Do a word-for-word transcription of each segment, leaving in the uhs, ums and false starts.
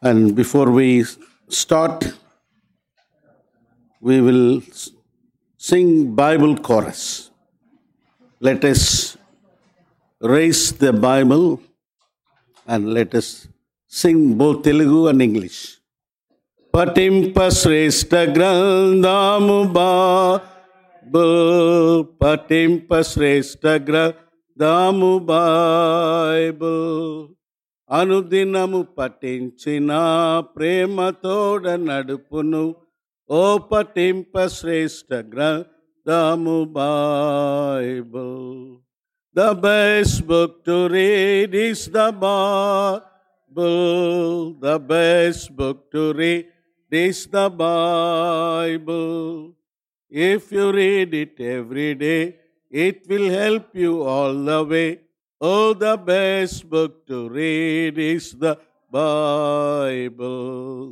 And before we start, we will sing Bible chorus. Let us raise the Bible and let us sing both Telugu and English. Patimpa గ్రంథము Bible పఠింప శ్రేష్ఠ గ్రంథము Bible అనుదినము పఠించిన ప్రేమతోడ నడుపును ఓ పఠింప శ్రేష్ఠ గ్రంథము Bible. The best book to read is the Bible. The best book to read is the Bible. If you read it every day, it will help you all the way. Oh, the best book to read is the Bible.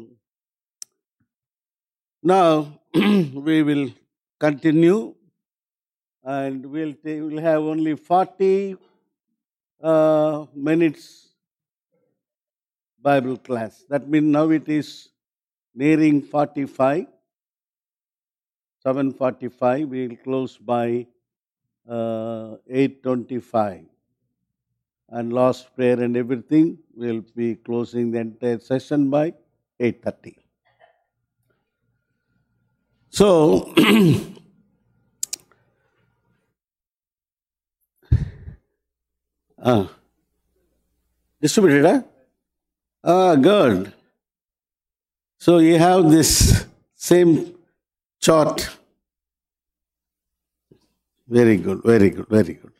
Now, we will continue and we'll, t- we'll have only forty uh, minutes Bible class. That means now it is nearing forty-five, seven forty-five. We will close by uh, eight twenty-five. And last prayer and everything, we will be closing the entire session by eight thirty. So, ah, distributed, huh? Ah, good. So you have this same chart. Very good, very good, very good.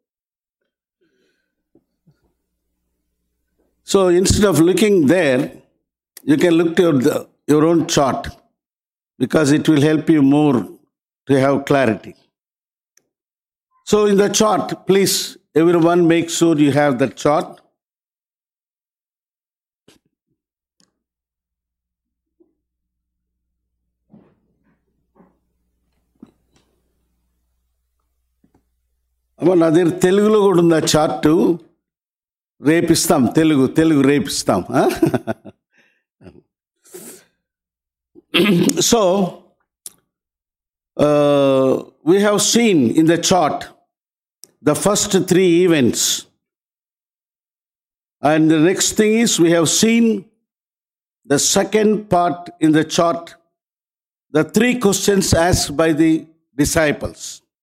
So instead of looking there, you can look to your, your own chart because it will help you more to have clarity. So in the chart, please, everyone make sure you have the chart. అమ్మ నా దగ్గర తెలుగులో కూడా ఉంది ఆ chart, రేపిస్తాం. తెలుగు తెలుగు రేపిస్తాం. So we have seen in the chart the first three events, and the next thing is we have seen the second part in the chart, the three questions asked by the disciples.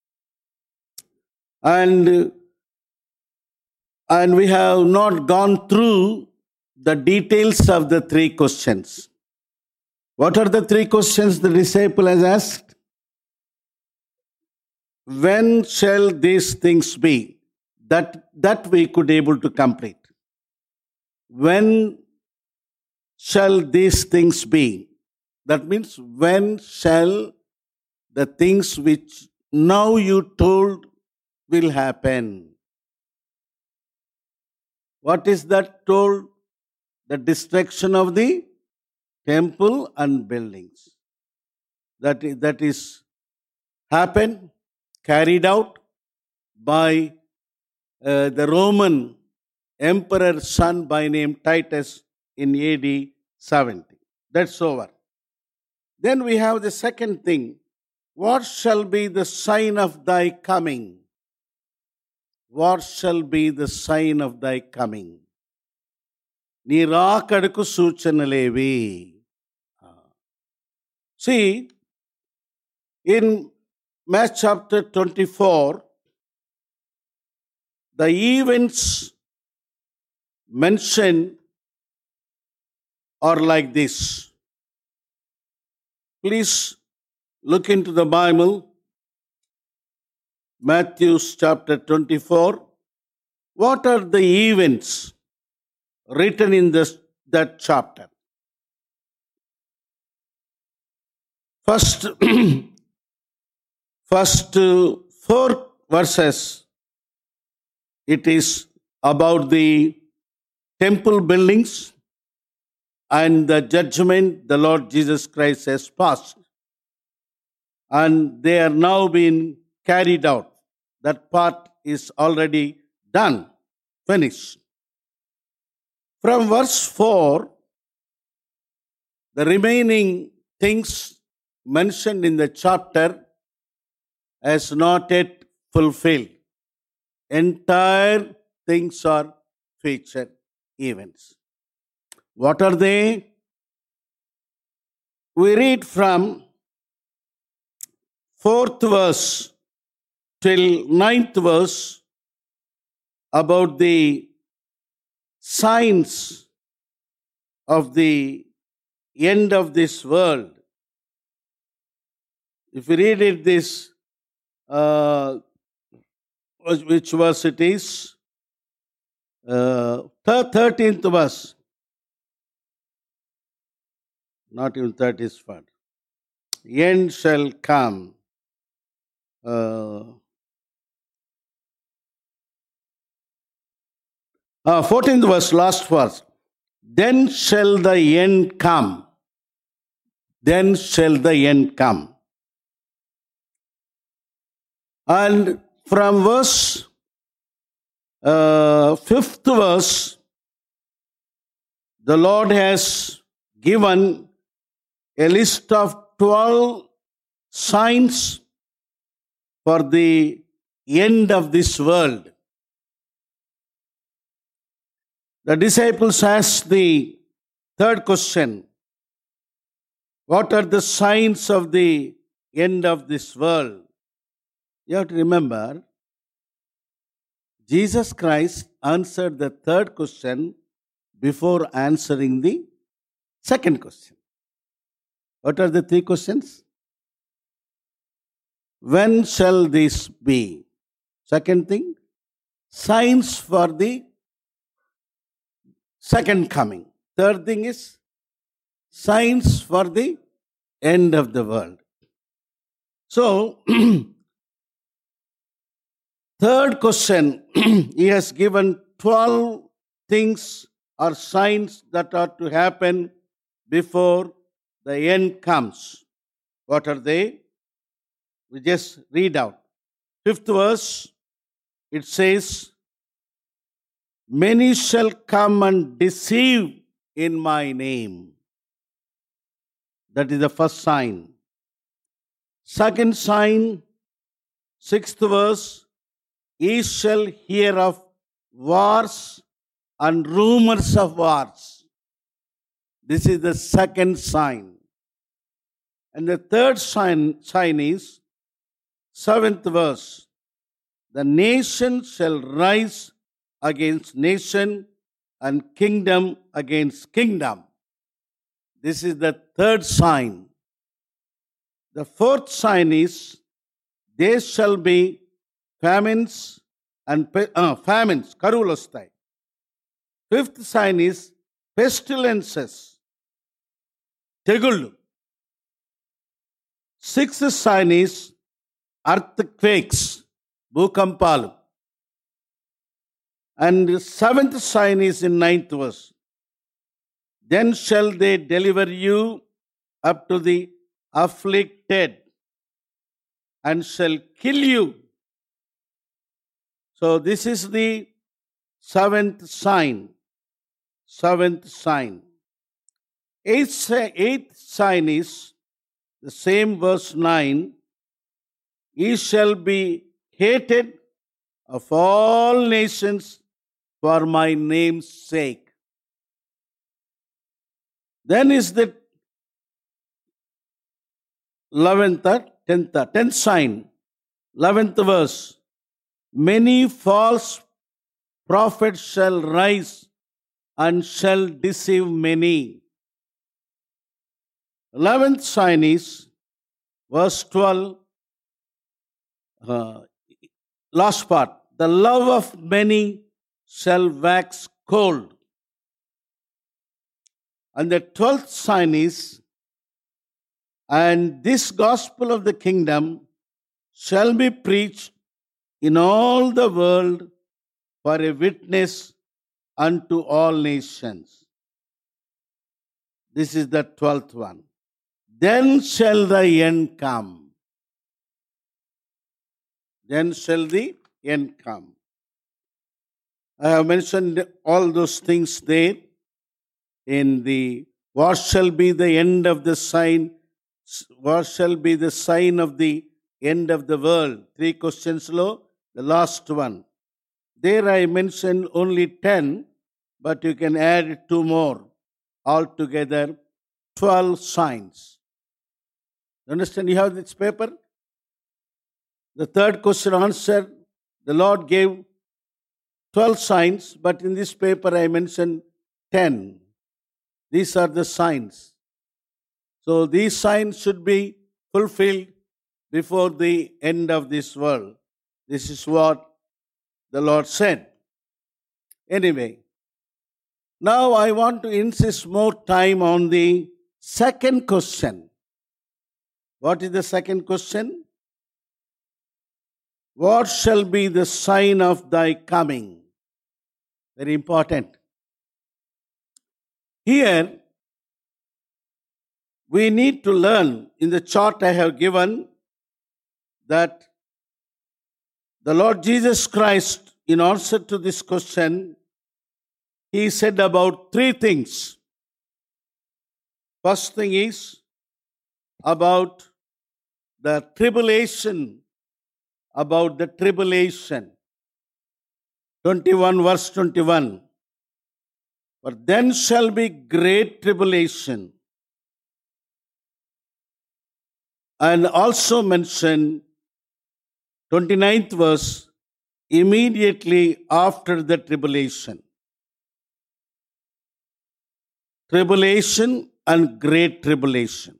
And, and we have not gone through the details of the three questions. What are the three questions the disciple has asked? When shall these things be? That, that we could able to complete. When shall these things be? That means when shall the things which now you told will happen. What is that told? The destruction of the temple and buildings. That is, that is happened, carried out by uh, the Roman emperor's son by name Titus in A D seventy. That's over. Then we have the second thing. What shall be the sign of thy coming? What shall be the sign of thy coming? నీ రాకడకు సూచనలేవి. See, in Matthew chapter twenty-four, the events mentioned are like this. Please look into the Bible. Matthew chapter twenty-four. What are the events written in this, that chapter? First, first four verses, it is about the temple buildings and the judgment the Lord Jesus Christ has passed. And they are now being carried out. That part is already done, finished. From verse four the remaining things mentioned in the chapter has not yet fulfilled. Entire things are future events. What are they? We read from fourth verse till ninth verse about the signs of the end of this world. If we read it, this uh, which verse it is? Uh, thirteenth verse. Not even thirtieth verse. End shall come. Uh, uh, fourteenth verse, last verse. Then shall the end come. Then shall the end come. And from verse, uh, fifth verse, the Lord has given a list of twelve signs for the end of this world. The disciples asked the third question: what are the signs of the end of this world? You have to remember, Jesus Christ answered the third question before answering the second question. What are the three questions? When shall this be? Second thing, signs for the second coming. Third thing is signs for the end of the world. So, third question, he has given twelve things or signs that are to happen before the end comes. What are they? We just read out. Fifth verse, it says, many shall come and deceive in my name. That is the first sign. Second sign, sixth verse, ye shall hear of wars and rumors of wars. This is the second sign. And the third sign, sign is seventh verse. The nation shall rise against nation and kingdom against kingdom. This is the third sign. The fourth sign is there shall be famines and pe- uh, famines, karulu vastayi. Fifth sign is pestilences, tegullu. Sixth sign is earthquakes, bhukampalu. And the seventh sign is in ninth verse. Then shall they deliver you up to the afflicted and shall kill you. So this is the seventh sign. Seventh sign. Eighth, eighth sign is the same verse nine. Ye shall be hated of all nations for my name's sake. Then is the eleventh, tenth, tenth sign, eleventh verse. Many false prophets shall rise and shall deceive many. Eleventh sign is verse twelve, uh, last part. The love of many shall wax cold. And the twelfth sign is, and this gospel of the kingdom shall be preached in all the world for a witness unto all nations. This is the twelfth one. Then shall the end come. Then shall the end come. I have mentioned all those things there in the what shall be the end of the sign? What shall be the sign of the end of the world? Three questions low, the last one. There I mentioned only ten, but you can add two more. Altogether, twelve signs. Understand? You have this paper? The third question answer, the Lord gave twelve signs, but in this paper I mentioned ten. These are the signs. So these signs should be fulfilled before the end of this world. This is what the Lord said. Anyway, now I want to insist more time on the second question. What is the second question? What shall be the sign of thy coming? Very important. Here, we need to learn, in the chart I have given, that the Lord Jesus Christ, in answer to this question, He said about three things. First thing is about the tribulation, about the tribulation. twenty-one verse twenty-one. For then shall be great tribulation. And also mention twenty-ninth verse, immediately after the tribulation. Tribulation and great tribulation.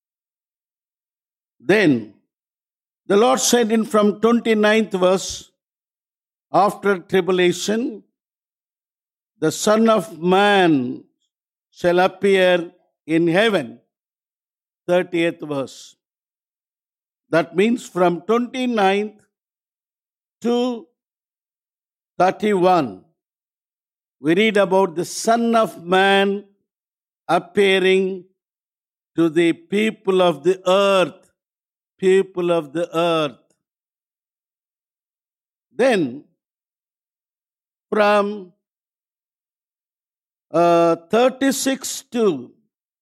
Then the Lord said in from twenty-ninth verse, after tribulation, the Son of Man shall appear in heaven. thirtieth verse. That means from twenty-ninth to thirty-one, we read about the Son of Man appearing to the people of the earth, people of the earth. Then, from uh, thirty-six to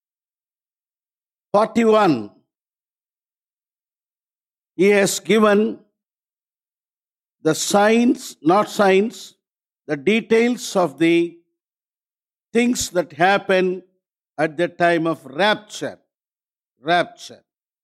forty-one, He has given the signs, not signs, the details of the things that happen at the time of rapture. Rapture.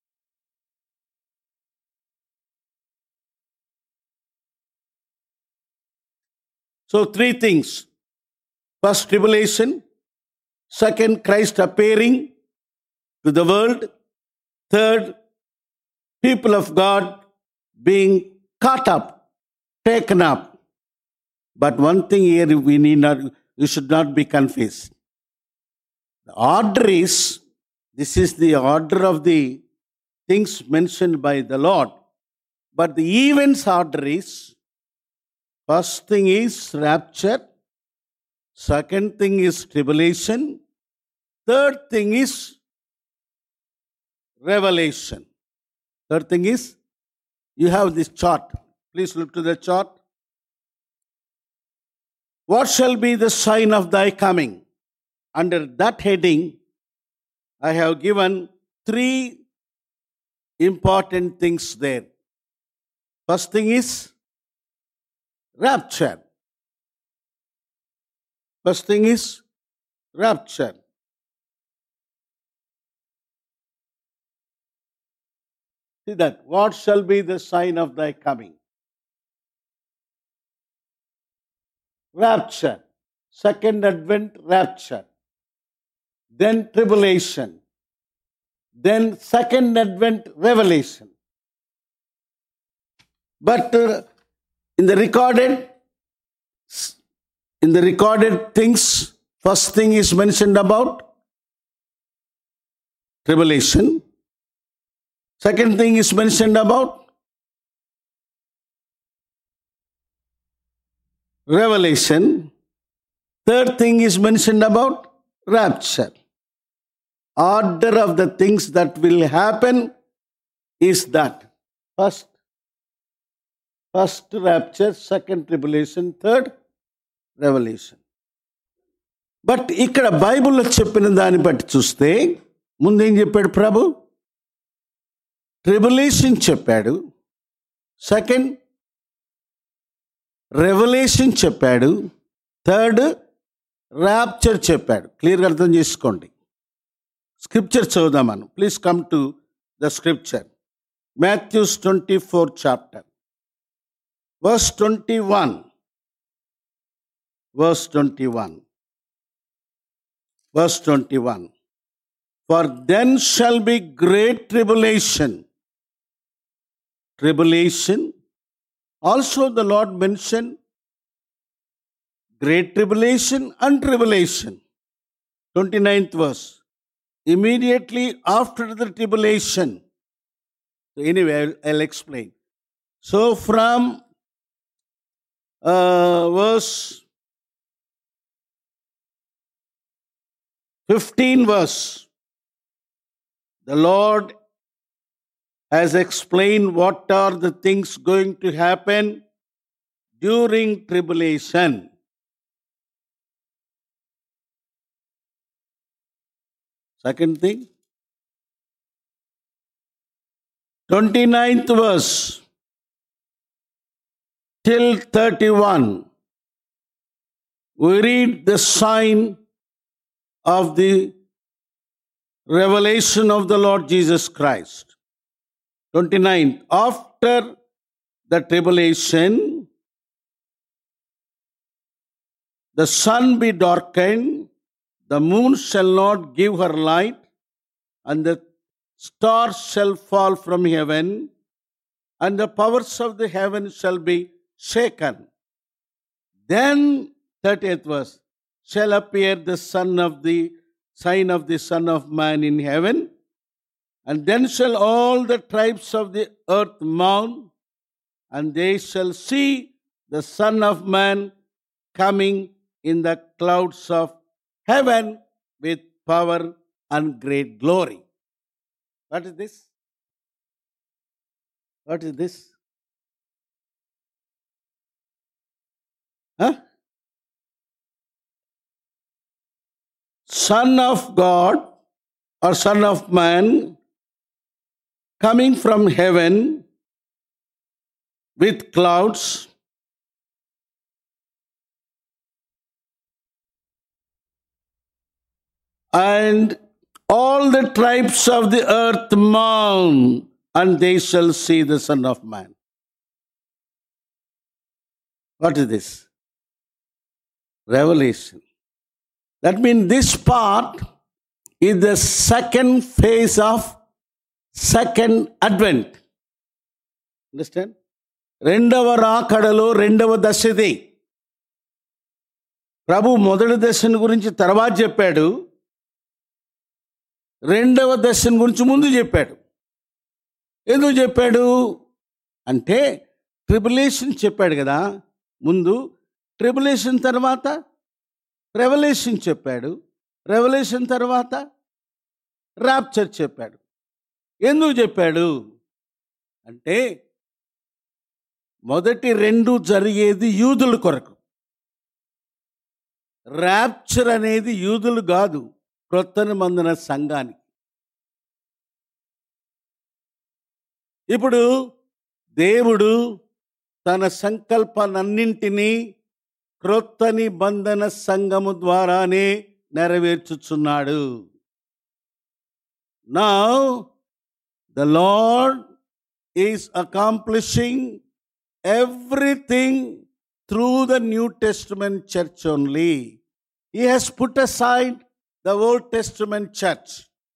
So, three things. First, tribulation. Second, Christ appearing to the world. Third, people of God being caught up, taken up. But one thing here we need not, you should not be confused. The order is, this is the order of the things mentioned by the Lord. But the events order is, first thing is rapture, second thing is tribulation, third thing is revelation. Third thing is, you have this chart. Please look to the chart. What shall be the sign of thy coming? Under that heading, I have given three important things there. First thing is rapture. First thing is rapture. See that. What shall be the sign of thy coming? Rapture. Second advent, rapture. Then tribulation. Then second advent, revelation. But uh, in the recorded, in the recorded things, first thing is mentioned about tribulation. Second thing is mentioned about revelation. Third thing is mentioned about rapture. Order of the things that will happen is that. First, first rapture, second tribulation, third revelation. But ఇక్కడ బైబిల్లో చెప్పిన దాన్ని బట్టి చూస్తే ముందేం చెప్పాడు ప్రభు? Tribulation చెప్పాడు. సెకండ్ రెవల్యూషన్ చెప్పాడు. థర్డ్ ర్యాప్చర్ చెప్పాడు. క్లియర్గా అర్థం చేసుకోండి. స్క్రిప్చర్ చదువుదాం మనం. Please come to the scripture. Matthews twenty four chapter verse twenty one. Verse twenty one. Verse twenty-one. For then shall be great tribulation. Tribulation. Also the Lord mentioned great tribulation and tribulation. twenty-ninth verse. Immediately after the tribulation. So anyway, I'll, I'll explain. So from uh, verse fifteen verse, the Lord has explained what are the things going to happen during tribulation. Second thing, twenty-ninth verse till thirty-one, we read the sign of the revelation of the Lord Jesus Christ. twenty-nine. After the tribulation, the sun be darkened, the moon shall not give her light, and the stars shall fall from heaven, and the powers of the heaven shall be shaken. Then, thirtieth verse, shall appear the son of the sign of the Son of Man in heaven, and then shall all the tribes of the earth mourn, and they shall see the Son of Man coming in the clouds of heaven with power and great glory. What is this? What is this? Huh? Son of God or Son of Man coming from heaven with clouds, and all the tribes of the earth mourn, and they shall see the Son of Man. What is this? Revelation. That means this part is the second phase of second advent. Understand? రెండవ రాకడలో రెండవ దశది. ప్రభు మొదటి దశను గురించి తర్వాత చెప్పాడు, రెండవ దశను గురించి ముందు చెప్పాడు. ఎందుకు చెప్పాడు అంటే ట్రిబులేషన్ చెప్పాడు కదా ముందు, ట్రిబులేషన్ తర్వాత రెవల్యూషన్ చెప్పాడు, రెవల్యూషన్ తర్వాత ర్యాప్చర్ చెప్పాడు. ఎందుకు చెప్పాడు అంటే మొదటి రెండు జరిగేది యూదుల కొరకు, ర్యాప్చర్ అనేది యూదులు కాదు, క్రొత్త నిబంధన సంఘానికి. ఇప్పుడు దేవుడు తన సంకల్పాలన్నింటినీ క్రొత్త నిబంధన సంఘము ద్వారానే నెరవేర్చుచున్నాడు. Now the Lord is accomplishing everything through the New Testament church only. He has put aside the Old Testament church.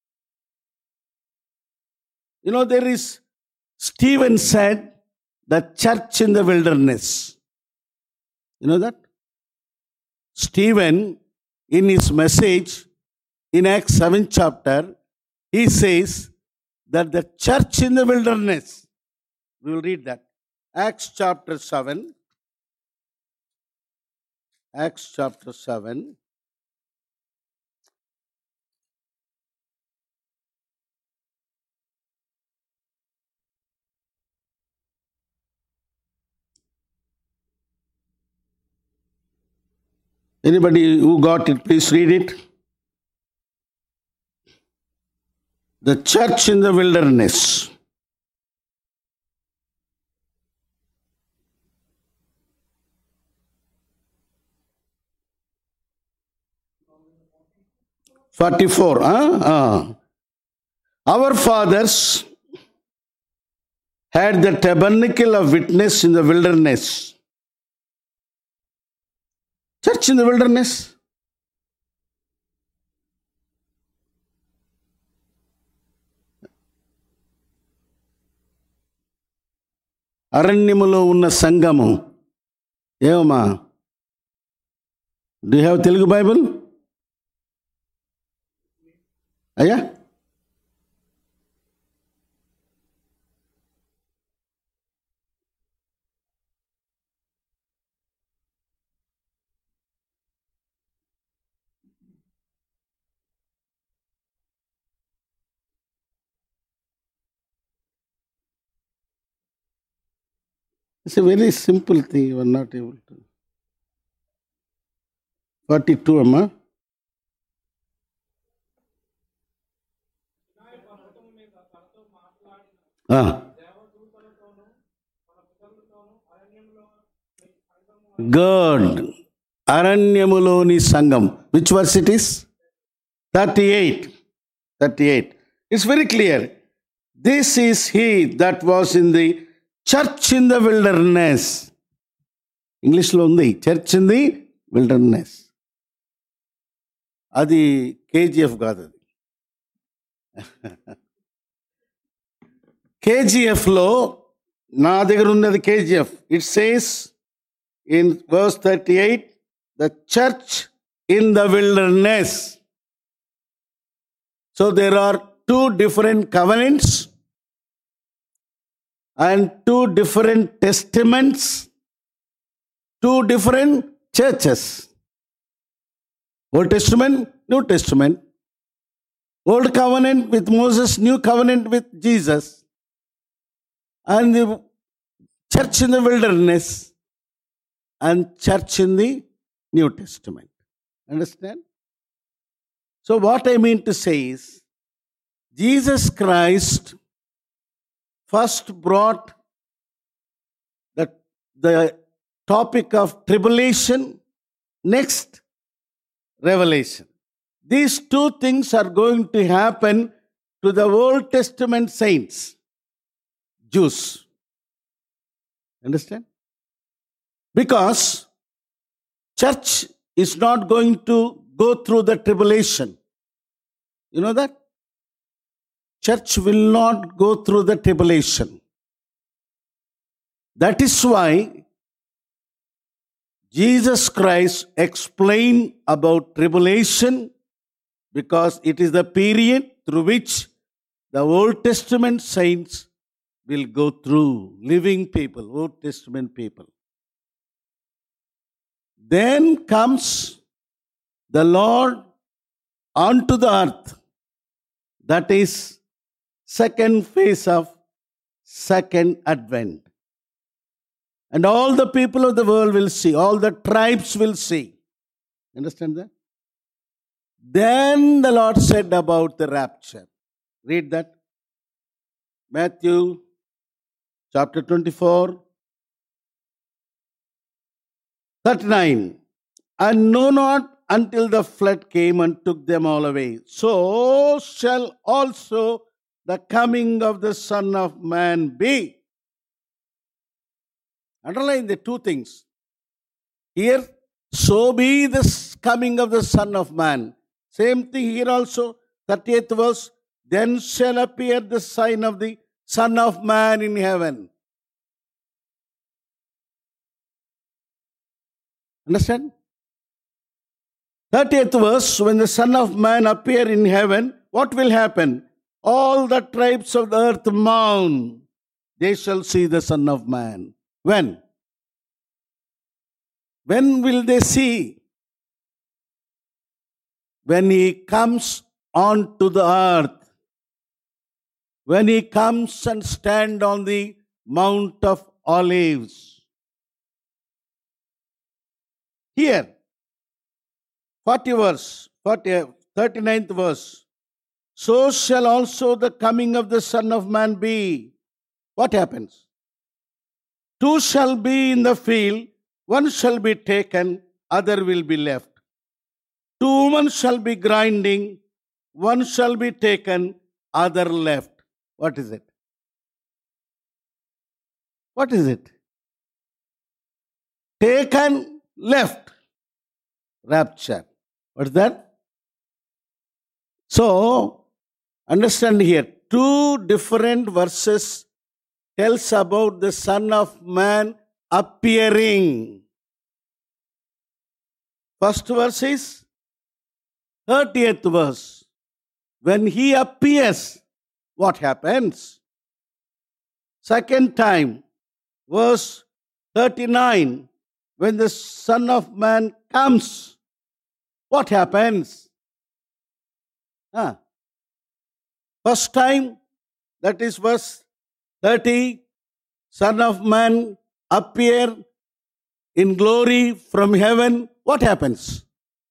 You know, there is, Stephen said, the church in the wilderness. You know that? Stephen, in his message in Acts seventh chapter, he says that the church in the wilderness, we will read that. Acts chapter seven. Acts chapter seven. Anybody who got it, please read it. The church in the wilderness. forty-four. Huh? Uh. Our fathers had the tabernacle of witness in the wilderness. Church in the wilderness. అరణ్యములో ఉన్న సంఘము. ఏమమ్మా? Do you have Telugu Bible? అయ్యా, it's a very simple thing. You are not able to. forty-two, అమ్మా. Good. అరణ్యములోని సంఘం. Which verse it is? thirty-eight. thirty-eight. It's very clear. This is he that was in the church in the wilderness. ఇంగ్లీష్లో ఉంది church in the wilderness. అది KGF కాదు. అది కేజీఎఫ్లో నా దగ్గర ఉన్నది KGF. It says in verse thirty eight the church in the wilderness. So there are two different covenants and two different testaments, two different churches. Old Testament, New Testament. Old covenant with Moses, new covenant with Jesus. And the church in the wilderness and church in the New Testament. Understand? So what I mean to say is, Jesus Christ first brought the, the topic of tribulation, next revelation. These two things are going to happen to the Old Testament saints, Jews. Understand? Because church is not going to go through the tribulation. You know that? Church will not go through the tribulation. That is why Jesus Christ explained about tribulation, because it is the period through which the Old Testament saints will go through, living people, Old Testament people. Then comes the Lord onto the earth. That is second phase of second advent. And all the people of the world will see, all the tribes will see. Understand that? Then the Lord said about the rapture. Read that. Matthew chapter twenty-four, thirty-nine. And know not until the flood came and took them all away. So shall also the coming of the Son of Man be. Underline the two things. Here, so be the coming of the Son of Man. Same thing here also, thirtieth verse. Then shall appear the sign of the Son of Man in heaven. Understand? thirtieth verse, when the Son of Man appear in heaven, what will happen? All the tribes of the earth mourn. They shall see the Son of Man. When? When will they see? When he comes onto the earth. When he comes and stand on the Mount of Olives. Here, forty verse, forty, thirty-ninth verse. So shall also the coming of the Son of Man be. What happens? Two shall be in the field, one shall be taken, other will be left. Two women shall be grinding, one shall be taken, other left. What is it? What is it? Taken, left. Rapture. What is that? So, understand here, two different verses tells about the Son of Man appearing. First verse is thirtieth verse. When he appears, what happens? Second time, verse thirty-nine. When the Son of Man comes, what happens? Huh. First time, that is verse thirty, Son of Man appear in glory from heaven. What happens?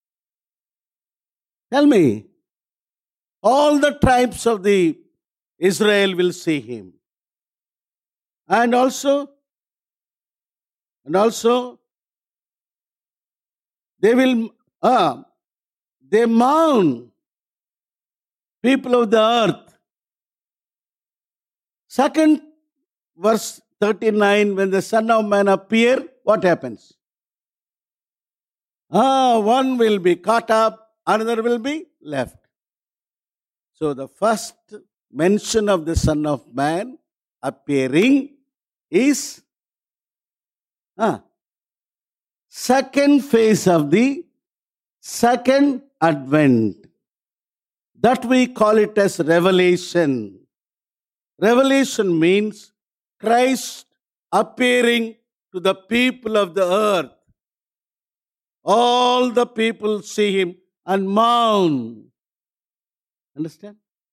Tell me. All the tribes of the Israel will see him. And also, and also, they will, uh, they mourn, people of the earth. Second verse thirty-nine, when the Son of Man appear, what happens? Ah, one will be caught up, another will be left. So the first mention of the Son of Man appearing is ah, second phase of the second advent. That we call it as revelation. Revelation means Christ appearing to the people of the earth. All the people see him and mourn. Understand?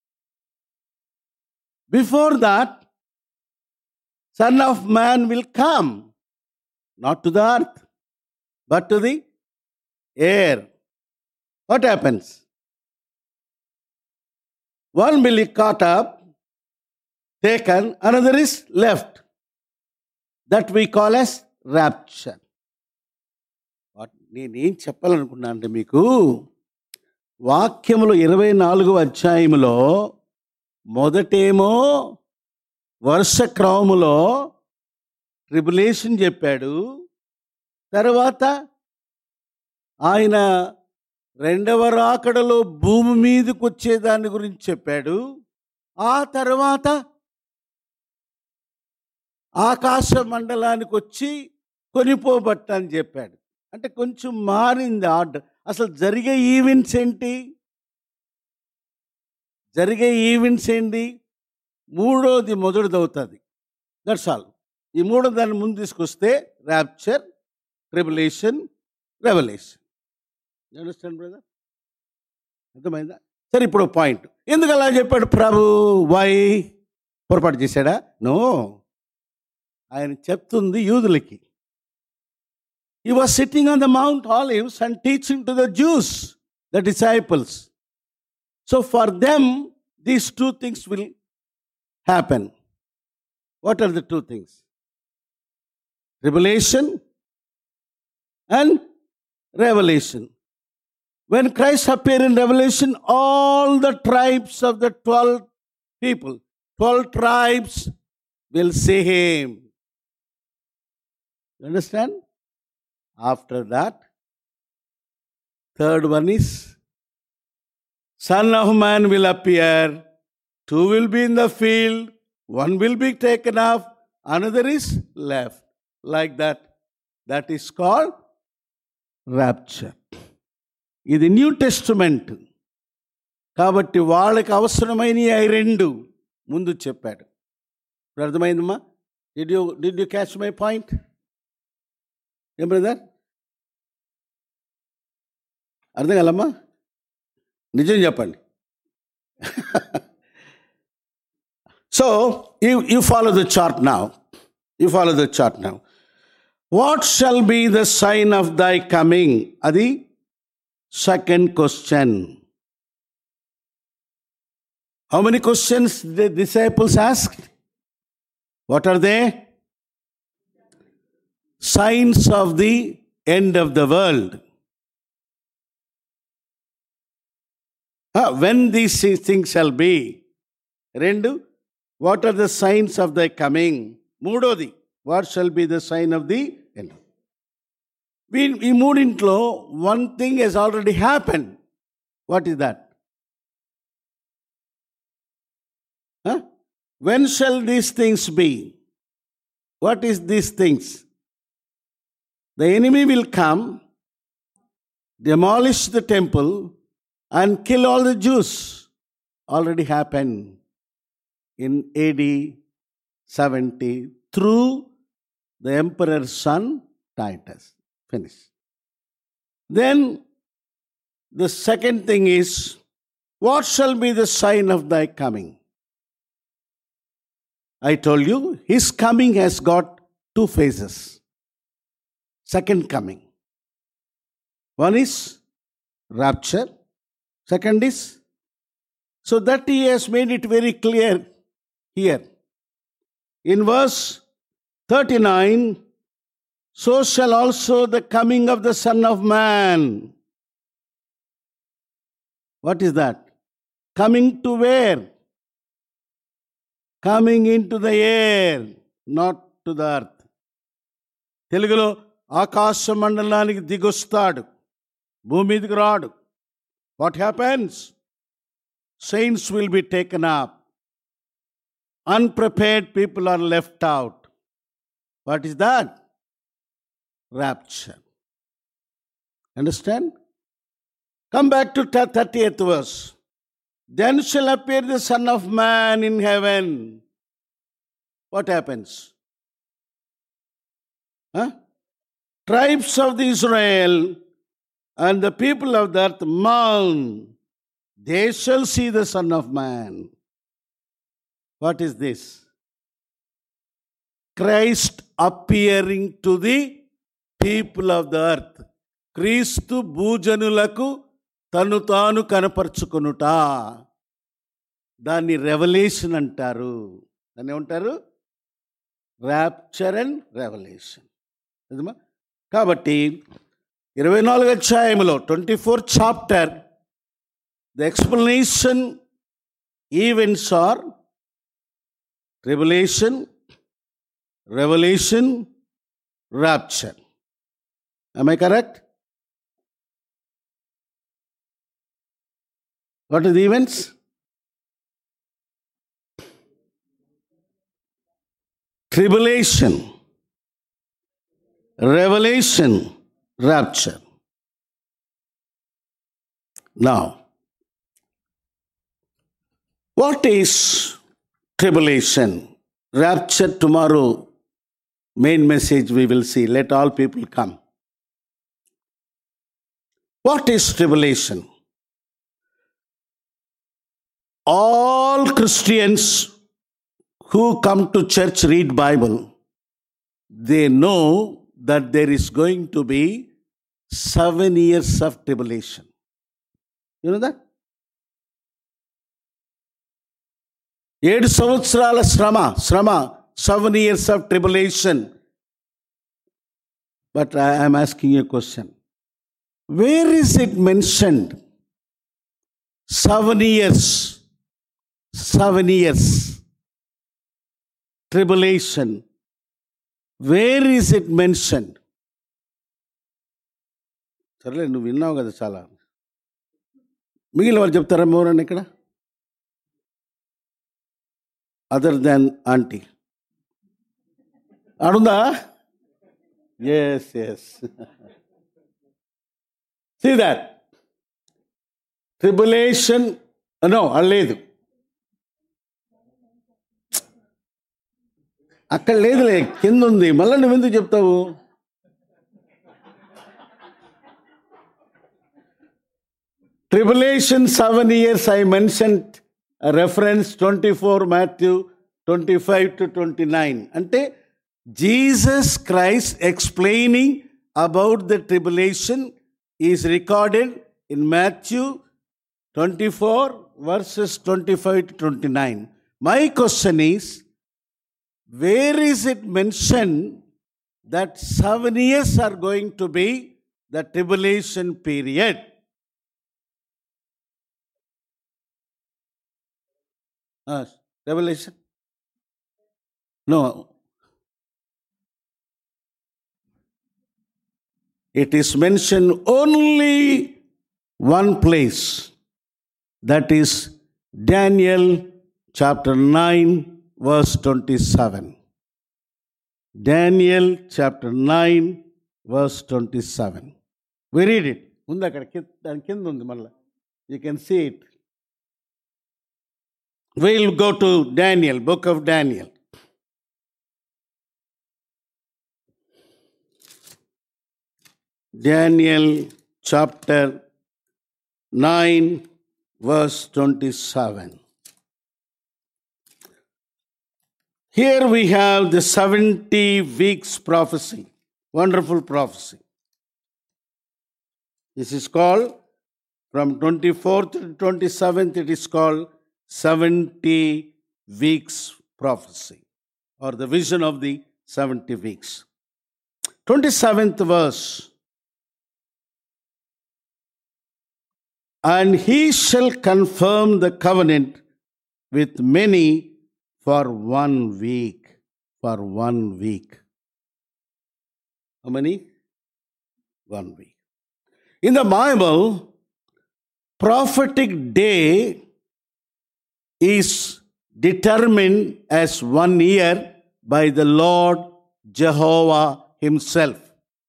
Before that, Son of Man will come, not to the earth, but to the air. What happens? One will be caught up, taken, another is left. That we call as rapture. What నేనేం చెప్పాలనుకున్నా అంటే మీకు వాక్యములో ఇరవై నాలుగవ అధ్యాయములో మొదటేమో వర్ష క్రమములో tribulation చెప్పాడు. తర్వాత ఆయన రెండవ రాకడలో భూమి మీదకి వచ్చేదాని గురించి చెప్పాడు. ఆ తర్వాత ఆకాశ మండలానికి వచ్చి కొనిపోబట్టని చెప్పాడు. అంటే కొంచెం మారింది ఆర్డర్. అసలు జరిగే ఈవెంట్స్ ఏంటి? జరిగే ఈవెంట్స్ ఏంటి? మూడోది మొదటిది అవుతుంది. That's all. ఈ మూడో దాన్ని ముందు తీసుకొస్తే rapture, tribulation, revolution. Understand brother? అర్థమైందా? సరే, ఇప్పుడు పాయింట్. ఎందుకు అలా చెప్పాడు ప్రభు? వై? పొరపాటు చేశాడా? నో. ఆయన చెప్తుంది యూదులకి. He was sitting on the Mount Olives and teaching to the Jews, the disciples. So for them, these two things will happen. What are the two things? Tribulation and revelation. When Christ appeared in Revelation, all the tribes of the twelve people, twelve tribes will see him. You understand? After that, third one is Son of Man will appear. Two will be in the field, one will be taken off, another is left. Like that. That is called rapture. ఇది new testament కాబట్టి వాళ్ళకి అవసరమైన ఈ రెండు ముందు చెప్పాడు. ఇప్పుడు అర్థమైందమ్మా? Did you did you catch my point? ఏం బ్రదర్, అర్థం కాలమ్మా? నిజం చెప్పండి. So you you follow the chart now. You follow the chart now. What shall be the sign of thy coming? అది Second question. How many questions the disciples asked? What are they? Signs of the end of the world. Ah, when these things shall be. Rendu, what are the signs of thy coming? Moododi, what shall be the sign of the end? We, we moved into one thing has already happened. What is that? Huh? When shall these things be? What is these things? The enemy will come, demolish the temple, and kill all the Jews. Already happened in A D seventy through the emperor's son Titus. Finish. Then the second thing is, what shall be the sign of thy coming? I told you, his coming has got two phases. Second coming. One is rapture. Second is, so that he has made it very clear here. In verse thirty-nine, so shall also the coming of the Son of Man. What is that? Coming to where? Coming into the air, not to the earth. Telugulo ఆకాశ మండలానికి దిగొస్తాడు, భూమి మీదకి రాడు. What happens? Saints will be taken up. Unprepared people are left out. What is that? Rapture. Understand? Come back to thirtieth verse. Then shall appear the Son of Man in heaven. What happens? Huh? Tribes of the Israel and the people of the earth mourn. They shall see the Son of Man. What is this? Christ appearing to the people of the earth. క్రీస్తు భూజనులకు తను తాను కనపరుచుకొనుట. దాన్ని revolution అంటారు. దాన్ని ఏమంటారు? Rapture and revolution. కాబట్టి ఇరవై నాలుగు అధ్యాయంలో twenty four chapter the explanation events are tribulation, revolution, rapture. Am I correct? What are the events? Tribulation, revelation, rapture. Now, what is tribulation? Rapture tomorrow, main message we will see. Let all people come. What is tribulation? All Christians who come to church, read Bible, they know that there is going to be seven years of tribulation. You know that? ఏడు సంవత్సరాల శ్రమ శ్రమ seven years of tribulation. But I am asking you a question. Where is it mentioned? Seven years. Seven years. Tribulation. Where is it mentioned? సరేలే, నువ్వు విన్నావు కదా చాలా. మిగిలిన వాళ్ళు చెప్తారా మోరని ఇక్కడ? అదర్ దాన్ ఆంటీ అడుందా? Yes yes. See that? Tribulation, no, అలేదు. అక్కడ లేదులే, కింద ఉంది. మళ్ళీ నువ్వెందుకు చెప్తావు? Tribulation, seven years, I mentioned a reference twenty-four, Matthew twenty-five to twenty-nine. అంటే Jesus Christ explaining about the tribulation is recorded in Matthew twenty-four, verses twenty-five to twenty-nine. My question is, where is it mentioned that seven years are going to be the tribulation period? Uh, Revelation? No. It is mentioned only one place. That is Daniel chapter nine, verse twenty-seven. Daniel chapter nine, verse twenty-seven. We read it. You can see it. We'll go to Daniel, book of Daniel. Daniel chapter nine, verse twenty-seven. Here we have the seventy weeks prophecy. Wonderful prophecy. This is called, from twenty-fourth to twenty-seventh, it is called seventy weeks prophecy, or the vision of the seventy weeks. twenty-seventh verse. And he shall confirm the covenant with many for one week. For one week. How many? One week. In the Bible, prophetic day is determined as one year by the Lord Jehovah himself.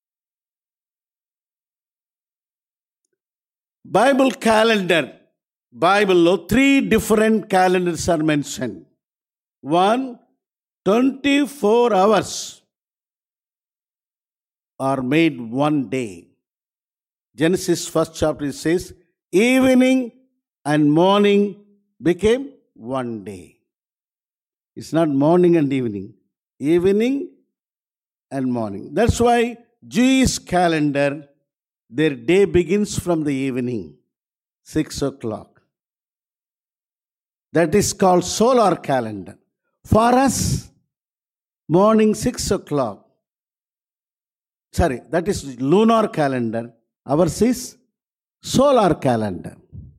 Bible calendar, Bible, three different calendars are mentioned. One, twenty-four hours are made one day. Genesis first chapter says, evening and morning became one day. It's not morning and evening. Evening and morning. That's why Jewish calendar, their day begins from the evening, six o'clock. That is called solar calendar. For us, morning six o'clock. Sorry, that is lunar calendar. Ours is solar calendar.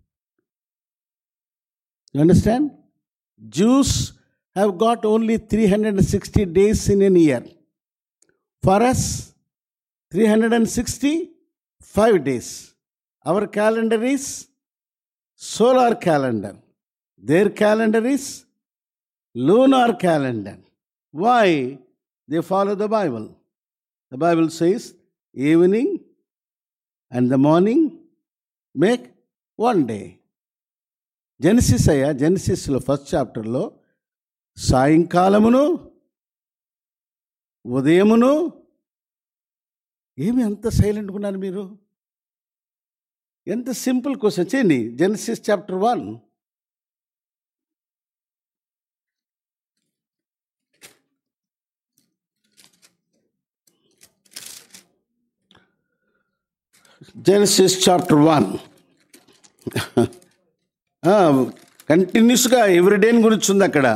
You understand? Jews have got only three hundred sixty days in a year. For us, three hundred sixty-five days. Our calendar is solar calendar. Their calendar is lunar calendar. Why? They follow the Bible. The Bible says, evening and the morning make one day. Genesis aya, Genesis lo first chapter lo, సాయంకాలమును ఉదయమును ఏమి అంత సైలెంట్గా ఉన్నారు మీరు? ఎంత simple question చేయండి. Genesis chapter one. Genesis chapter one. కంటిన్యూస్గా ఎవ్రీడేని గురించి ఉంది అక్కడ.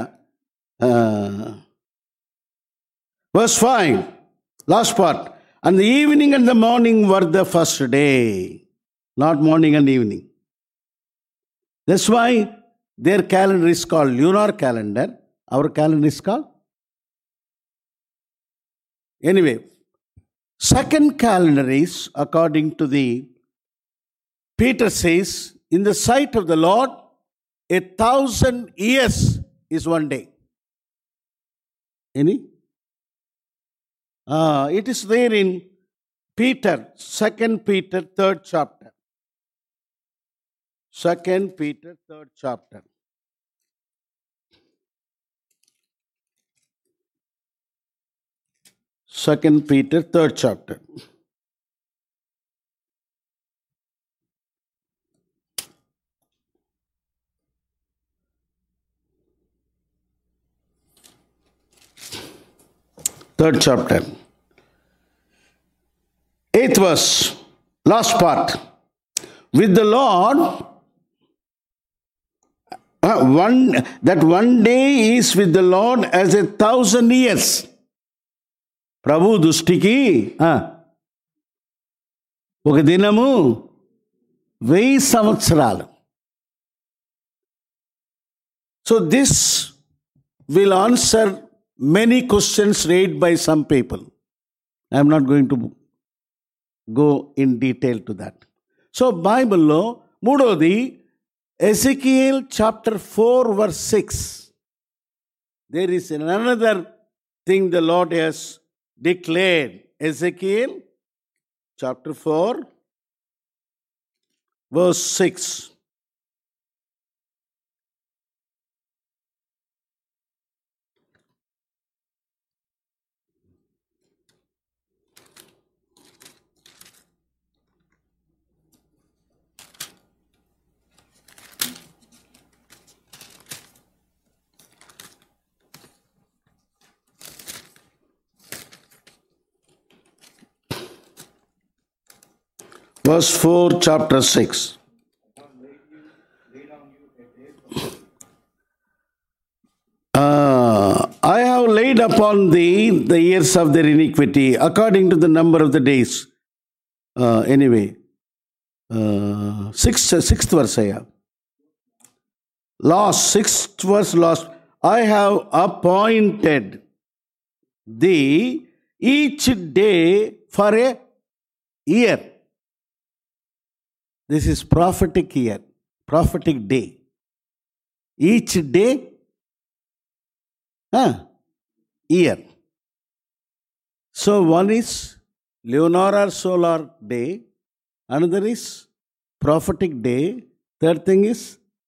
Verse five, last part. And the evening and the morning were the first day. Not morning and evening. That's why their calendar is called lunar calendar. Our calendar is called. Anyway, second calendar is, according to the, Peter says, in the sight of the Lord, a thousand years is one day. Any? Uh, it is there in Peter, Second Peter, third chapter. Second Peter, third chapter. Second Peter, third chapter. Third chapter. Eighth verse, last part. with the Lord, uh, one that one day is with the Lord as a thousand years. ప్రభు దృష్టికి ఒక దినము వెయ్యి సంవత్సరాలు. So this will answer many questions raised by some people. I am not going to go in detail to that. So బైబిల్లో మూడోది Ezekiel chapter four verse six. There is another thing the Lord has declared. Ezekiel chapter four verse six. Verse four, chapter six. Uh, I have laid upon thee the years of their iniquity, according to the number of the days. Uh, anyway, uh, sixth, sixth verse I have. Lost, sixth verse lost. I have appointed thee each day for a year. This is prophetic year, prophetic day. Each day, huh, year. So one is lunar or solar day, another is prophetic day, third thing is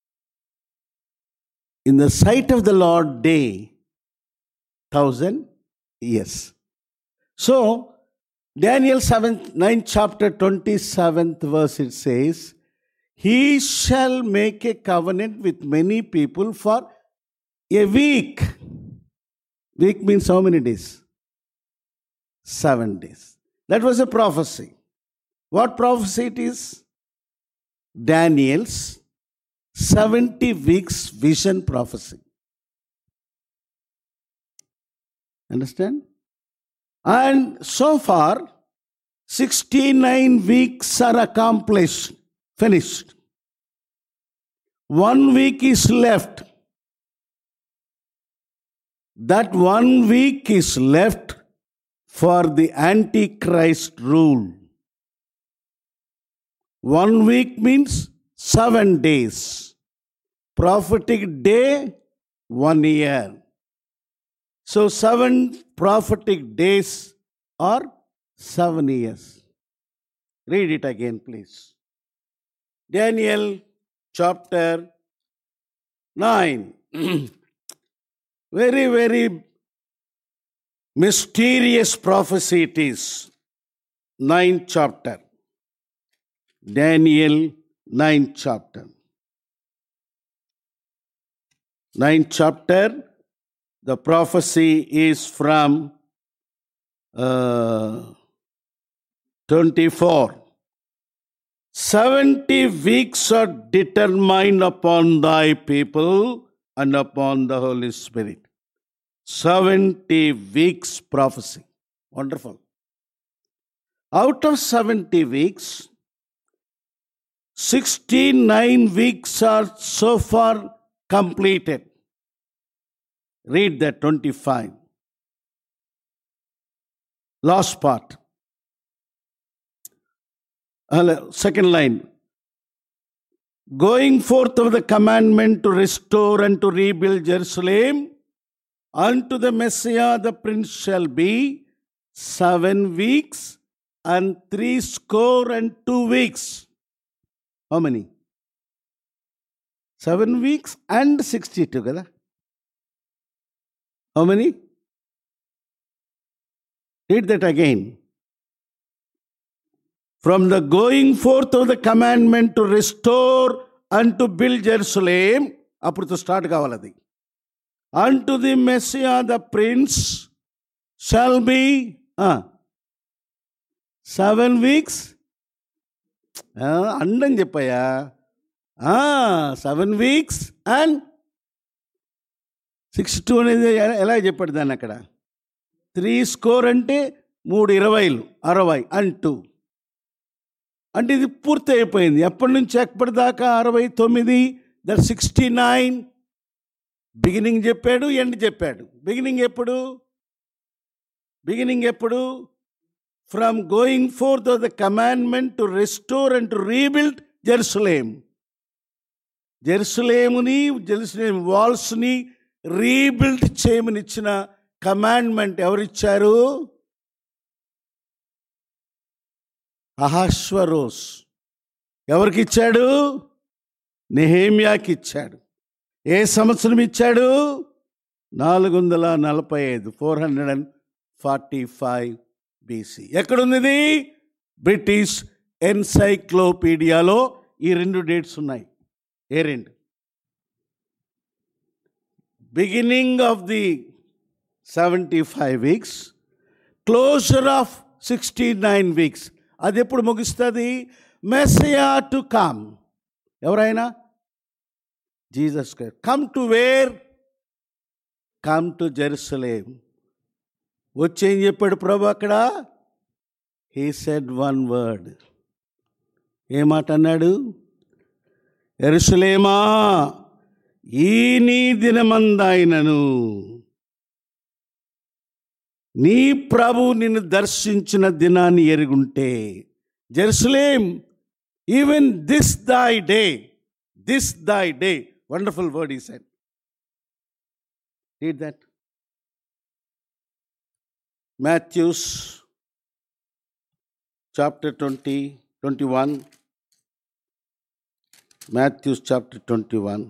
in the sight of the Lord day, thousand years. So Daniel seventh, ninth chapter, twenty-seventh verse, it says, he shall make a covenant with many people for a week. Week means how many days? Seven days. That was a prophecy. What prophecy it is? Daniel's seventy weeks vision prophecy. Understand? And so far, sixty-nine weeks are accomplished, finished. One week is left. That one week is left for the Antichrist rule. One week means seven days. Prophetic day, one year. So seven prophetic days are seven years. Read it again, please. Daniel chapter nine. Very, very mysterious prophecy it is. Ninth chapter. Daniel ninth chapter. Ninth chapter. The prophecy is from uh, twenty-four. Seventy weeks are determined upon thy people and upon the Holy Spirit. Seventy weeks prophecy. Wonderful. Out of seventy weeks, sixty-nine weeks are so far completed. Read that twenty-five. Last part. Second line. Going forth of the commandment to restore and to rebuild Jerusalem, unto the Messiah the Prince shall be seven weeks and three score and two weeks. How many? Seven weeks and sixty together. How many? Read that again. From the going forth of the commandment to restore and to build Jerusalem, అప్పుడు start కావాలి అది. Unto the Messiah the Prince shall be uh, seven weeks అండని చెప్పాయా. Seven weeks and six two అనేది ఎలా చెప్పాడు దాన్ని అక్కడ. త్రీ స్కోర్ అంటే మూడు ఇరవైలు అరవై అండ్ టూ అంటే ఇది పూర్తి అయిపోయింది. ఎప్పటి నుంచి ఎప్పటిదాకా అరవై తొమ్మిది, దట్ సిక్స్టీ నైన్. బిగినింగ్ చెప్పాడు, ఎండ్ చెప్పాడు. బిగినింగ్ ఎప్పుడు? బిగినింగ్ ఎప్పుడు? From going forth of the commandment to restore and to rebuild Jerusalem. జెరూసలేముని, జెరూసలేం వాల్స్ని రీబిల్డ్ చేయమని ఇచ్చిన కమాండ్మెంట్ ఎవరిచ్చారు? అహష్వరోస్. ఎవరికి ఇచ్చాడు? నెహెమ్యాకి ఇచ్చాడు. ఏ సంవత్సరం ఇచ్చాడు? నాలుగు వందల నలభై ఐదు four hundred and forty five BC. ఎక్కడుంది ఇది? బ్రిటిష్ ఎన్సైక్లోపీడియాలో ఈ రెండు డేట్స్ ఉన్నాయి. ఏ రెండు? Beginning of the seventy five weeks, closure of sixty nine weeks. అది ఎప్పుడు ముగిస్తుంది? Messiah to come. ఎవరైనా? Jesus Christ. Come to where? Come to Jerusalem. వచ్చి ఏం చెప్పాడు ప్రభు అక్కడ? He said one word. ఏ మాట అన్నాడు? యెరూషలేమా, ఈ నీ దినమందాయనను నీ ప్రభు నిన్ను దర్శించిన దినాన్ని ఎరుగుంటే, Jerusalem, even this thy day, this thy day. Wonderful word he said. Read that. Matthew's chapter twenty, twenty-one. Matthew's chapter twenty-one.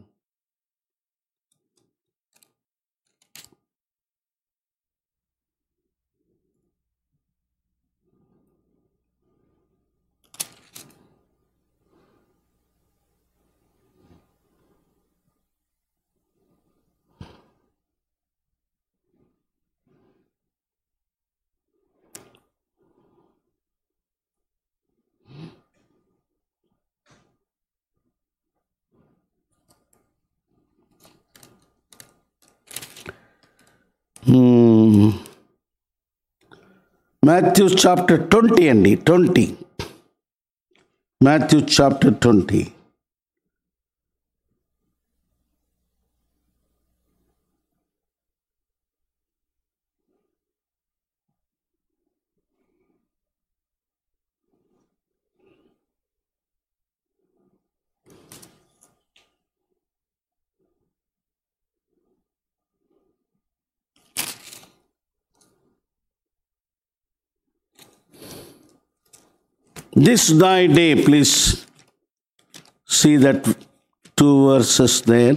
Matthew chapter twenty అండి, twenty. Matthew chapter twenty. This thy day, please see that two verses there.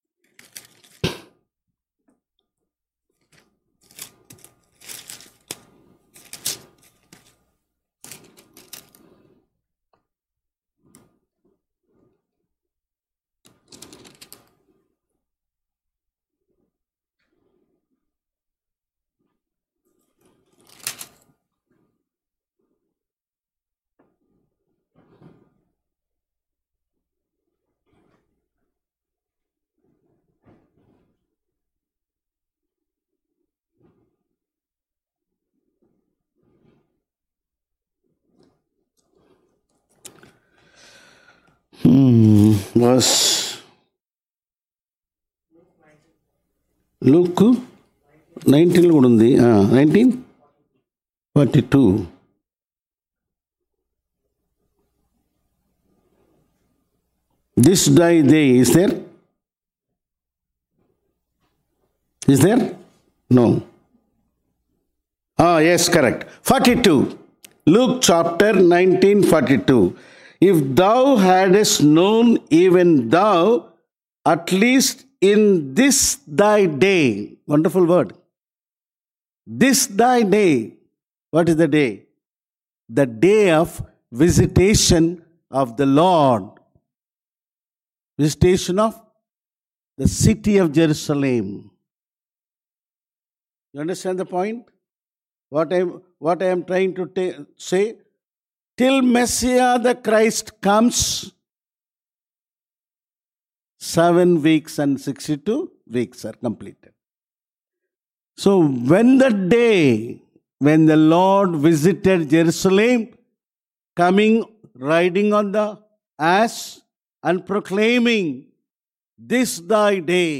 Hmm, verse Luke nineteen కూడా ఉంది. Nineteen forty two. This thy day, is there? Is there? No. Ah, yes, correct. forty-two. Luke chapter nineteen, forty-two. If thou hadst known, even thou, at least in this thy day. Wonderful word. This thy day. What is the day? The day of visitation of the Lord. Visitation of the city of Jerusalem. You understand the point? What I am, what I am trying to ta- say? till Messiah the Christ comes, seven weeks and sixty-two weeks are completed. So when the day when the Lord visited Jerusalem, coming, riding on the ass and proclaiming, this thy day.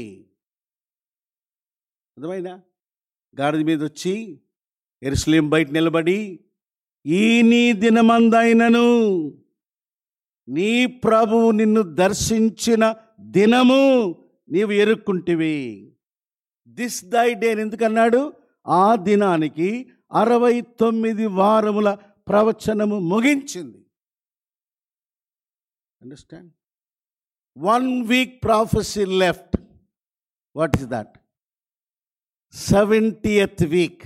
అర్థమైనా? గాడిద మీద వచ్చి యెరూషలేము బయట నిలబడి, ఈ నీ దినమందైనను నీ ప్రభువు నిన్ను దర్శించిన దినము నీవు ఎరుక్కుంటివి. This thy day ఎందుకన్నాడు? ఆ దినానికి అరవై తొమ్మిది వారముల ప్రవచనము ముగించింది. Understand? One week prophecy left. What is that? seventieth week.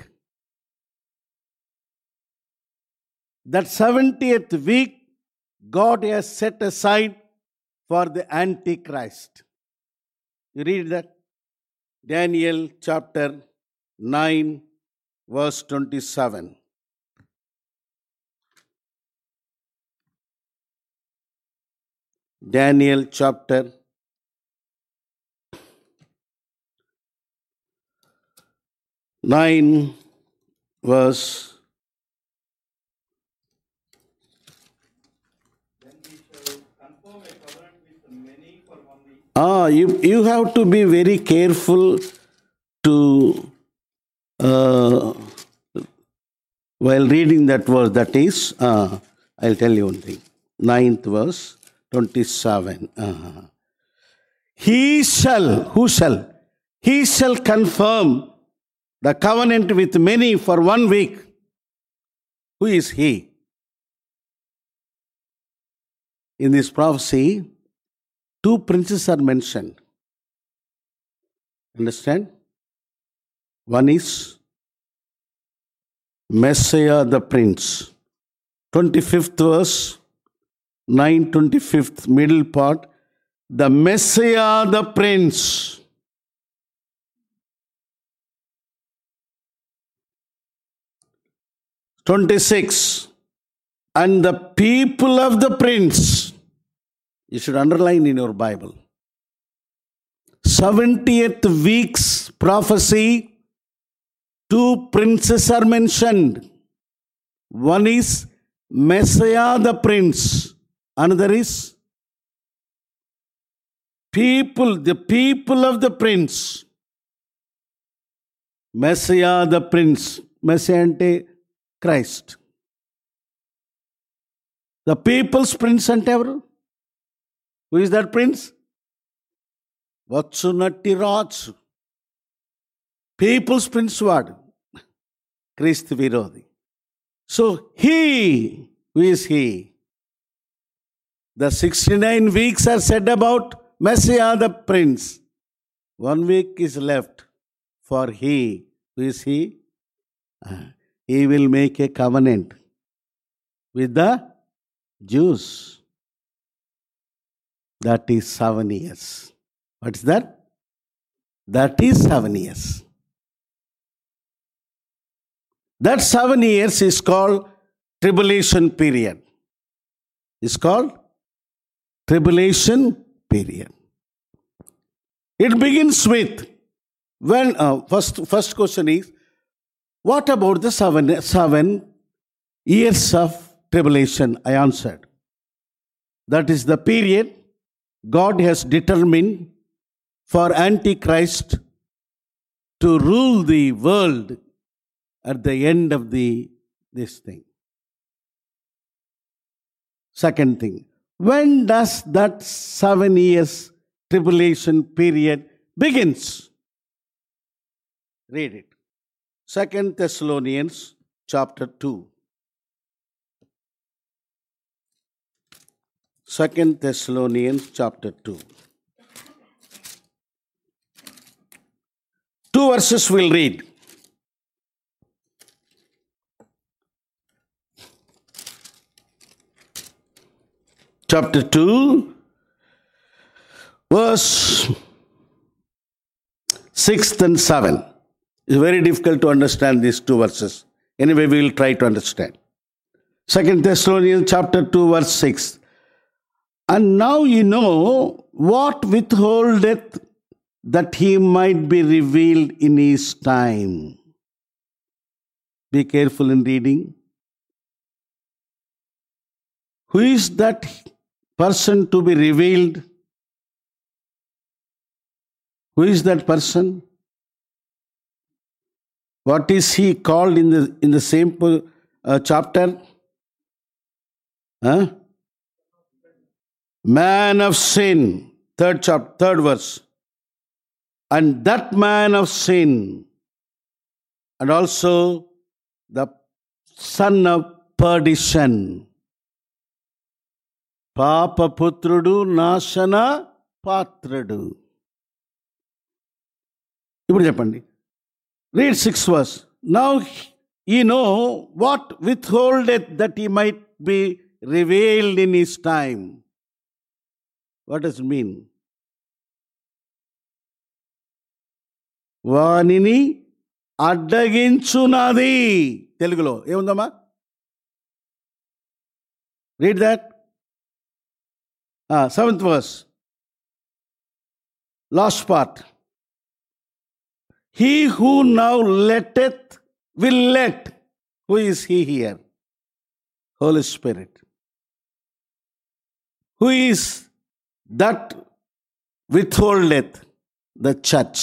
That seventieth week God has set aside for the Antichrist. You read that? Daniel chapter nine verse twenty-seven. Daniel chapter nine verse Ah, you, you have to be very careful to, uh, while reading that verse, that is, uh, I'll tell you one thing. Ninth verse, twenty-seven. Uh-huh. He shall, who shall? He shall confirm the covenant with many for one week. Who is he? In this prophecy, two princes are mentioned. Understand? One is Messiah the Prince. twenty-fifth verse, nine twenty-fifth, middle part. The Messiah the Prince. twenty-six. And the people of the prince. You should underline in your Bible. seventieth week's prophecy, two princes are mentioned. One is Messiah the Prince. Another is people, the people of the prince. Messiah the Prince. Messiah ante Christ. The people's prince ante evaru? Who is that prince? Vatsunatti Raju. People's prince vaadu. Kristu Virodhi. So he, who is he? The sixty-nine weeks are said about Messiah the Prince. One week is left for he. Who is he? He will make a covenant with the Jews. That is seven years. What is that? That is seven years. That seven years is called tribulation period. It's called tribulation period. It begins with, when, uh, first, first question is, what about the seven, seven years of tribulation? I answered. That is the period God has determined for Antichrist to rule the world at the end of the this thing. Second thing, when does that seven years tribulation period begins? Read it. Second Thessalonians chapter two. Second Thessalonians chapter two. Two verses we'll read. Chapter two, verse sixth and seventh. It's very difficult to understand these two verses. Anyway, we will try to understand. Second Thessalonians chapter two, verse six. And now ye know what withholdeth, that he might be revealed in his time. Be careful in reading. Who is that person to be revealed? Who is that person? What is he called in the in the same uh, chapter? Huh? Man of sin. Third chapter, third verse. And that man of sin, and also the son of perdition. Papa putrudu nashana patradu. ఇప్పుడు చెప్పండి. Read sixth verse. Now ye know what withholdeth, that he might be revealed in his time. What does it mean? వానిని అడ్డగించున్నది. తెలుగులో ఏముందమ్మా? Read that. Ah, seventh verse. Last part. He who now letteth will let. Who is he here? Holy Spirit. Who is that withholdeth? The church.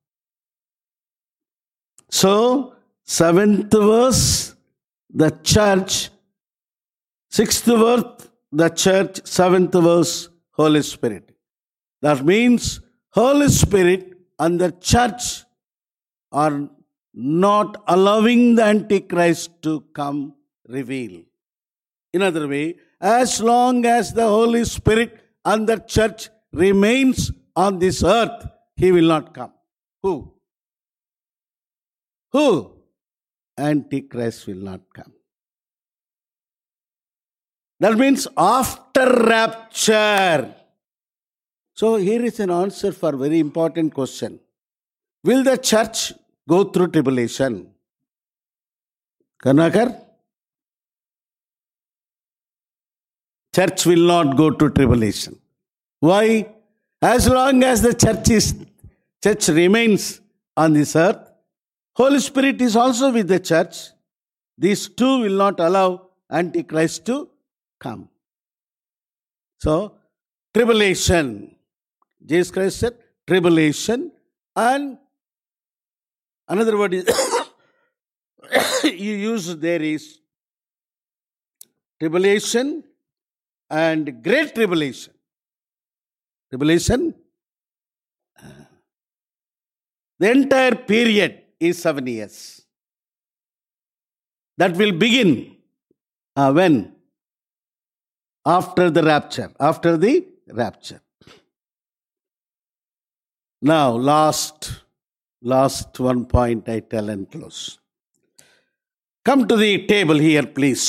So, seventh verse, the church. Sixth verse, the church. Seventh verse, Holy Spirit. That means Holy Spirit and the church are not allowing the Antichrist to come reveal. In other way, as long as the Holy Spirit and the church remains on this earth, he will not come. Who? Who? Antichrist will not come. That means after rapture. So here is an answer for a very important question. Will the church go through tribulation? Karnakar? Church will not go to tribulation. Why? As long as the church is, church remains on this earth, Holy Spirit is also with the church. These two will not allow Antichrist to come. So, tribulation. Jesus Christ said tribulation, and another word is you use there is tribulation and great tribulation. Tribulation. The entire period is seven years. That will begin uh, when? After the rapture. After the rapture. Now, last, last one point I tell and close. Come to the table here, please.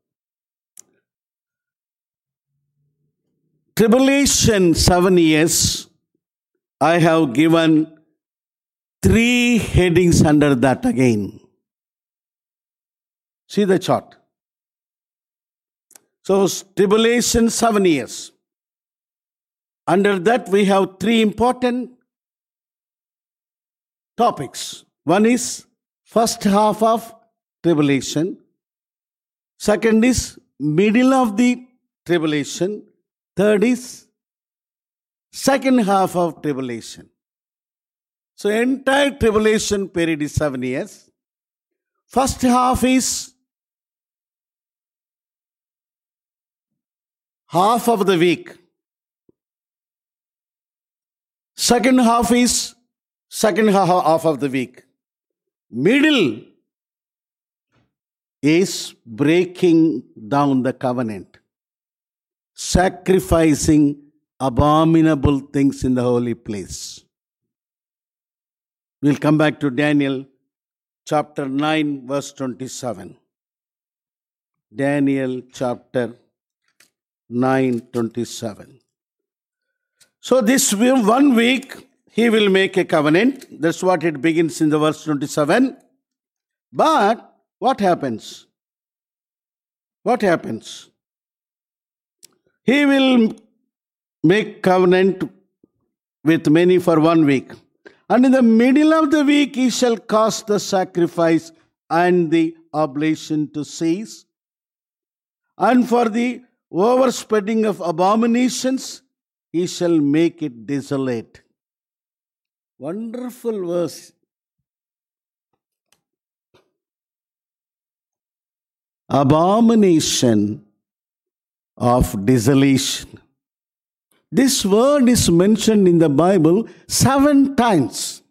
Tribulation, seven years. I have given three headings under that again. See the chart. So, tribulation, seven years. Under that, we have three important topics. One is first half of tribulation. Second is middle of the tribulation. Third is second half of tribulation. So entire tribulation period is seven years. First half is half of the week. Second half is second half of the week. Middle is breaking down the covenant, sacrificing abominable things in the holy place. We'll come back to Daniel chapter nine, verse twenty-seven. Daniel chapter nine, twenty-seven. So this one week, he will make a covenant. That's what it begins in the verse twenty-seven. But what happens? what happens? He will make covenant with many for one week. And in the middle of the week, he shall cause the sacrifice and the oblation to cease. And for the overspreading of abominations, he shall make it desolate. Wonderful verse. Abomination of desolation. This word is mentioned in the Bible seven times.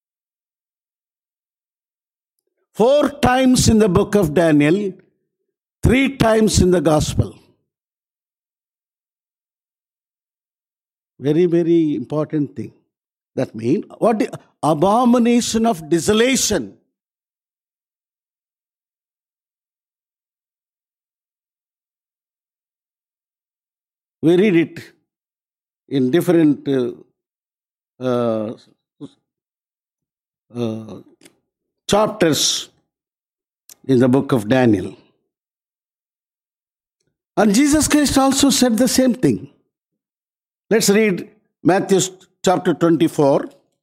Four times in the book of Daniel, three times in the Gospel. Very, very important thing. That means, what the abomination of desolation. We read it in different uh, uh, uh, chapters in the book of Daniel. And Jesus Christ also said the same thing. Let's read Matthew chapter twenty-four.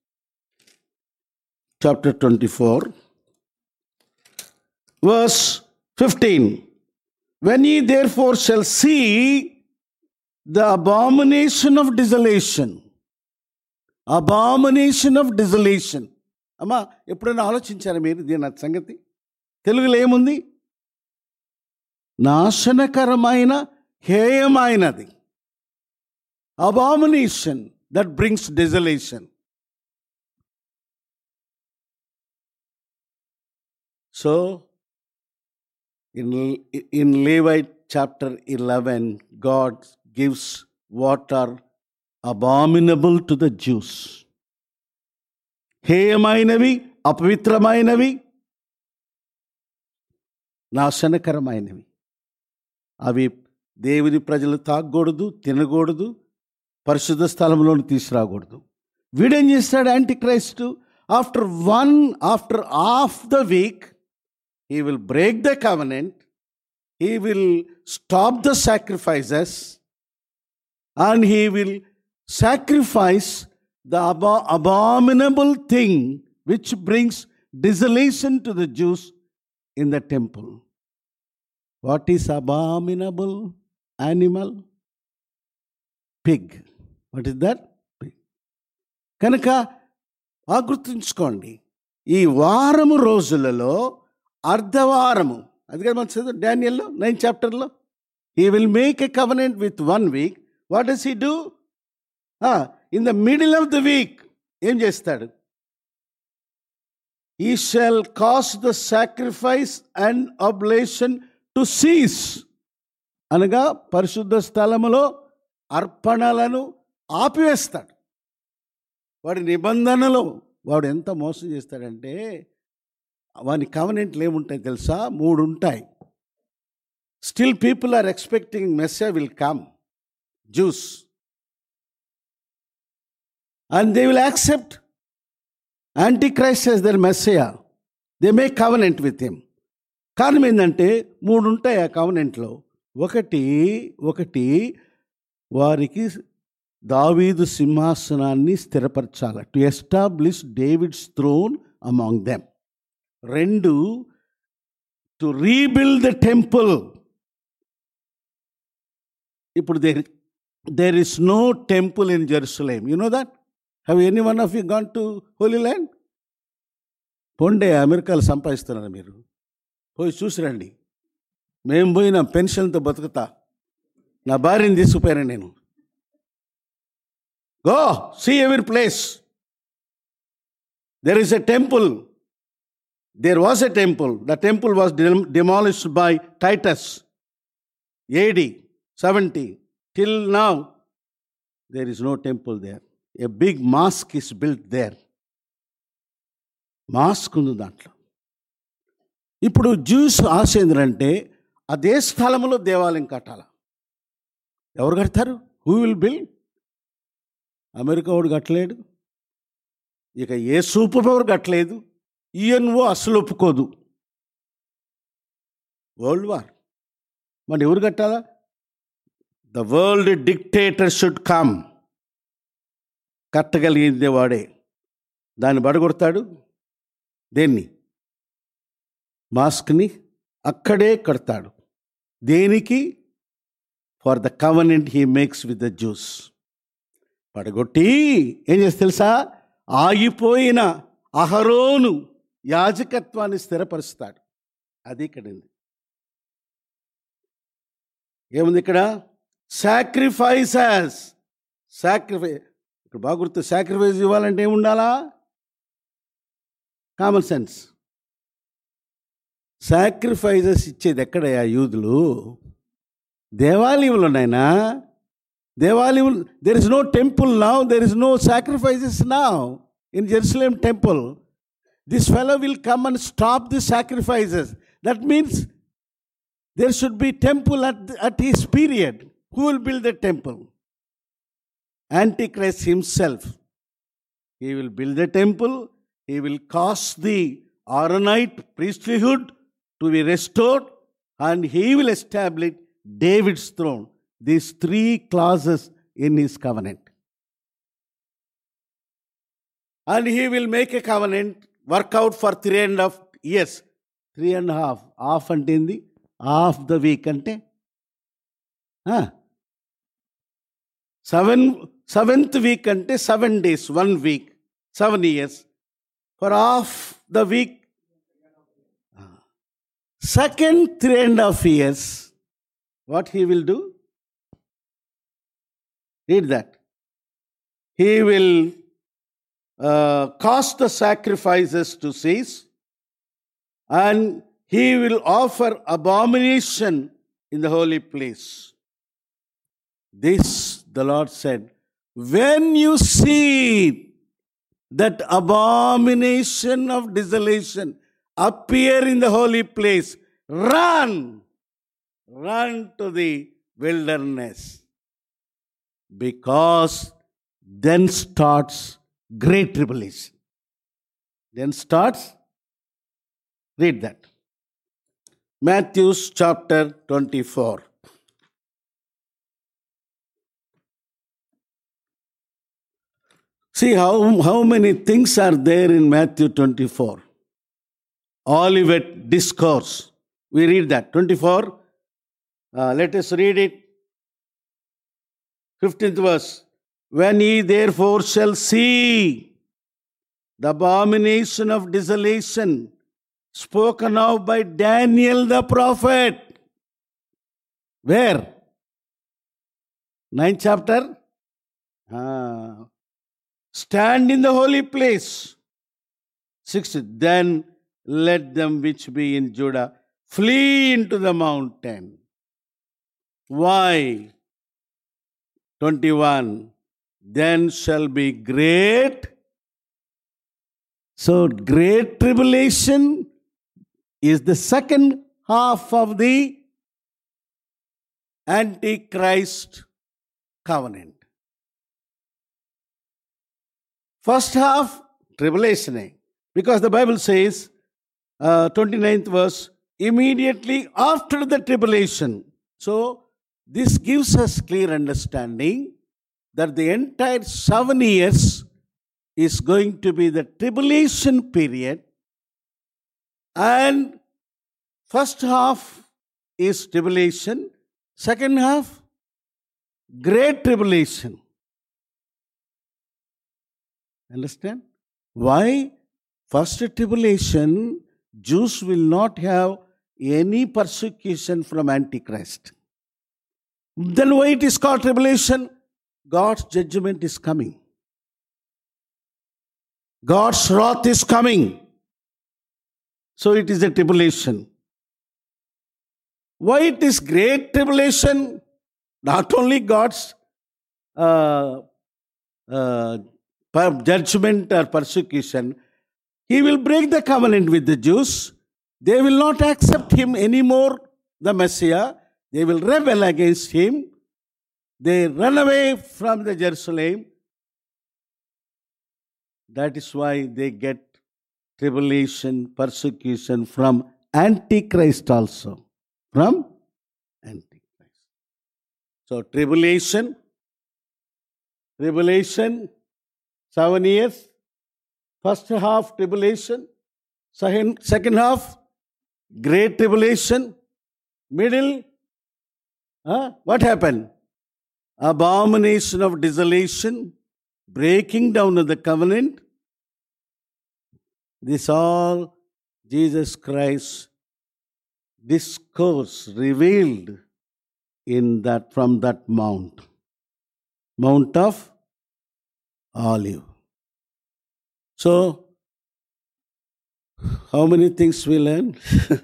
Chapter twenty-four, verse fifteen. When ye therefore shall see the abomination of desolation. Abomination of desolation. అమ్మా ఎప్పుడైనా ఆలోచించారా మీరు దీని సంగతి? తెలుగులో ఏముంది? నాశనకరమైన హేయమైనది. Abomination that brings desolation. So, in, in Levite chapter eleven, God gives what are abominable to the Jews. హేయమైనవి, అపవిత్రమైనవి, నాశనకరమైనవి. అవి దేవుని ప్రజలు తాగకూడదు, తినకూడదు, పరిశుద్ధ స్థలంలోని తీసుకురాకూడదు. వీడేం చేస్తాడు antichrist? After one after half the week he will break the covenant, he will stop the sacrifices, and he will sacrifice the abo- abominable thing which brings desolation to the Jews in the temple. What is abominable animal? Pig. What is that? Pig. కనుక ఆ గుర్తుంచుకోండి, ఈ వారము రోజులలో అర్ధవారము, అది కదా మనం చదువు డానియల్లో నైన్ చాప్టర్లో, he will make a covenant with one week. What does he do? In the middle of the week ఏం చేస్తాడు? He shall cause the sacrifice and oblation to cease. అనగా పరిశుద్ధ స్థలములో అర్పణలను ఆపివేస్తాడు. వాడి నిబంధనలు వాడు ఎంత మోసం చేస్తాడంటే, వాని కవనెంట్లు ఏముంటాయి తెలుసా? మూడు ఉంటాయి. Still people are expecting Messiah will come, Jews, and they will accept Antichrist as their Messiah. They make covenant with him. కారణం ఏంటంటే మూడు ఉంటాయి ఆ కవనెంట్లో. ఒకటి ఒకటి వారికి దావీదు సింహాసనాన్ని స్థిరపరచాలి, to establish David's throne among them. రెండు, టు రీబిల్డ్ ద టెంపుల్. ఇప్పుడు there there is no temple in Jerusalem. You know that? Have any one of you gone to holy land? పొండే అమెరికాలో సంపాదిస్తున్నారు మీరు, పోయి చూసిరండి. మేము పోయిన పెన్షన్తో బతుకుతా, నా భార్యని తీసుకుపోయాను నేను. Go see every place. There is a temple. There was a temple. The temple was demolished by Titus, A D seventy. Till now, there is no temple there. A big mosque is built there. Mosque ఉంది దాంట్లో. ఇప్పుడు juice ఆశ ఏంటంటే అదే స్థలంలో దేవాలయం కట్టాల. ఎవరు కడతారు? Who will build? అమెరికా వాడు కట్టలేడు, ఇక ఏ సూపర్ పవర్ కట్టలేదు, ఈఎన్ఓ అసలు ఒప్పుకోదు. World war. మరి ఎవరు కట్టాలా? The world dictator should come. కట్టగలిగిందే వాడే. దాన్ని బడగొడతాడు. దేన్ని? మాస్క్ని అక్కడే కడతాడు. దేనికి? For the covenant he makes with the Jews. పడగొట్టి ఏం చేస్తే తెలుసా? ఆగిపోయిన అహరోను యాజకత్వాన్ని స్థిరపరుస్తాడు. అది ఇక్కడ ఉంది. ఏముంది ఇక్కడ? సాక్రిఫైసెస్. సాక్రిఫైస్ ఇక్కడ బాగా గుర్తు. సాక్రిఫైస్ ఇవ్వాలంటే ఏముండాలా? Common sense. సాక్రిఫైసెస్ ఇచ్చేది ఎక్కడయ్యా? యూదులు దేవాలయంలోనైనా. దేవాలయం, there is no temple now, there is no sacrifices now in Jerusalem temple. This fellow will come and stop the sacrifices. That means there should be temple at, at his period. Who will build the temple? Antichrist himself. He will build the temple. He will cause the Aaronite priesthood to be restored, and he will establish David's throne. These three clauses in his covenant. And he will make a covenant, work out for three and a half years. Three and a half. Half and in the half the week అంటే seven seventh week అంటే seven days, one week, seven years. For half the week second three and half years what he will do? Read that. He will cause the sacrifices to cease, and he will offer abomination in the holy place. This, the Lord said, when you see that abomination of desolation appear in the holy place, run, run to the wilderness, because then starts great tribulation. Then starts, read that. Matthew chapter twenty-four. See how, how many things are there in Matthew twenty-four. Olivet discourse. We read that. twenty-four. Uh, let us read it. fifteenth verse. When ye therefore shall see the abomination of desolation spoken of by Daniel the prophet. Where? Ninth chapter. Ah. Stand in the holy place. Sixth. Then let them which be in Judah flee into the mountain. Why? twenty-one. Then shall be great. So great tribulation is the second half of the Antichrist covenant. First half, tribulation. Because the Bible says, uh, twenty-ninth verse, immediately after the tribulation. So this gives us clear understanding that the entire seven years is going to be the tribulation period. And first half is tribulation, second half, great tribulation. Understand? Why? First tribulation, Jews will not have any persecution from Antichrist. Then why it is called tribulation? God's judgment is coming. God's wrath is coming. So it is a tribulation. Why it is great tribulation? Not only God's uh, uh, judgment or persecution, He will break the covenant with the Jews. They will not accept Him anymore, the Messiah. They will rebel against Him. They run away from the Jerusalem. That is why they get tribulation, persecution from Antichrist also. From Antichrist. So tribulation, tribulation, seven years. First half tribulation, second, second half great tribulation, middle, huh? What happened? Abomination of desolation, breaking down of the covenant. This all Jesus Christ discourse revealed in that from that mount, Mount of Olive. So, how many things we learn?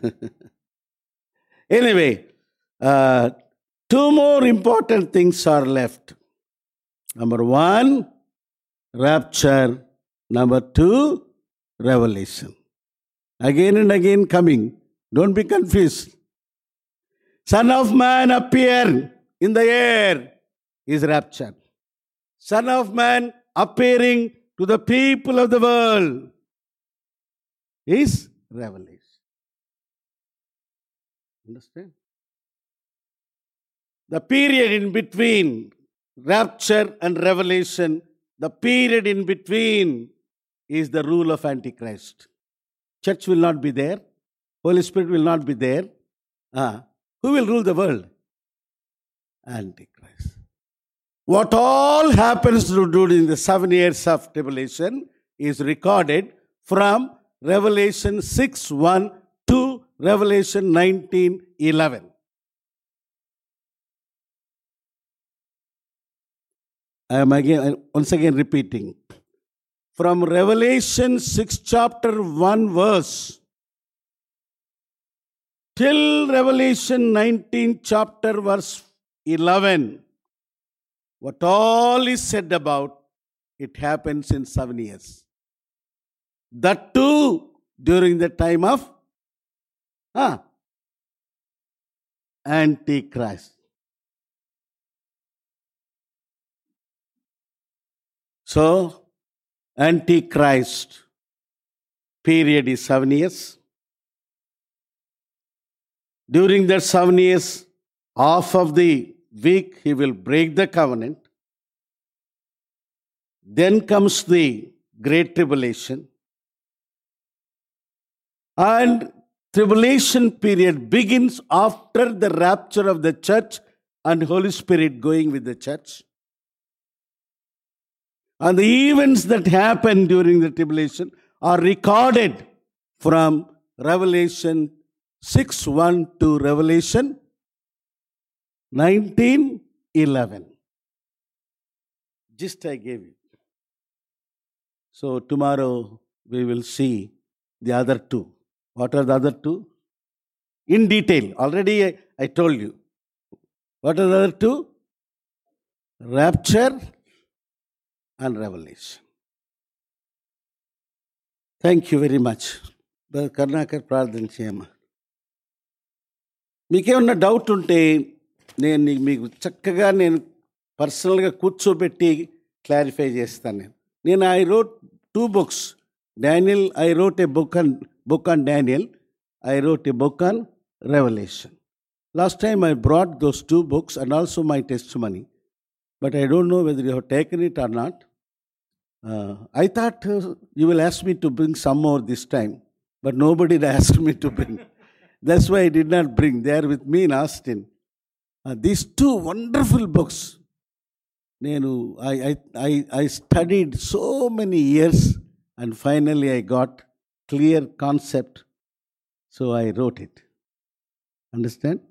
Anyway, uh, two more important things are left. Number one, rapture. Number two, revelation. Again and again coming. Don't be confused. Son of Man appear in the air is rapture. Son of Man appearing to the people of the world is revelation. Understand? The period in between rapture and revelation, the period in between is the rule of Antichrist. Church will not be there. Holy Spirit will not be there. Ah, who will rule the world? Antichrist. What all happens during the seven years of tribulation is recorded from Revelation six one to Revelation nineteen eleven. I am again, once again repeating. From Revelation six chapter one verse till Revelation nineteen chapter verse eleven, what all is said about, it happens in seven years. That too during the time of huh, Antichrist. So, Antichrist period is seven years. During that seven years, half of the week he will break the covenant. Then comes the Great Tribulation. And tribulation period begins after the rapture of the church and Holy Spirit going with the church. And the events that happen during the tribulation are recorded from Revelation six one to Revelation nineteen eleven. Just I gave you. So tomorrow we will see the other two. What are the other two? In detail. Already I, I told you. What are the other two? Rapture and revelation. Thank you very much. Karunakar ప్రార్థన చేయమ్మా. మీకేమన్నా doubt ఉంటే నేను మీకు చక్కగా నేను పర్సనల్గా కూర్చోబెట్టి క్లారిఫై చేస్తాను. నేను నేను I wrote two books. Daniel, I wrote a book on book on Daniel. I wrote a book on revolution. Last time I brought those two books and also my testimony. But I don't know whether you have taken it or not. Uh, I thought uh, you will ask me to bring some more this time, but nobody asked me to bring. That's why I did not bring. They are with me in Austin. Uh, these two wonderful books. Nenu, I, I, I, I studied so many years and finally I got clear concept. So I wrote it. Understand?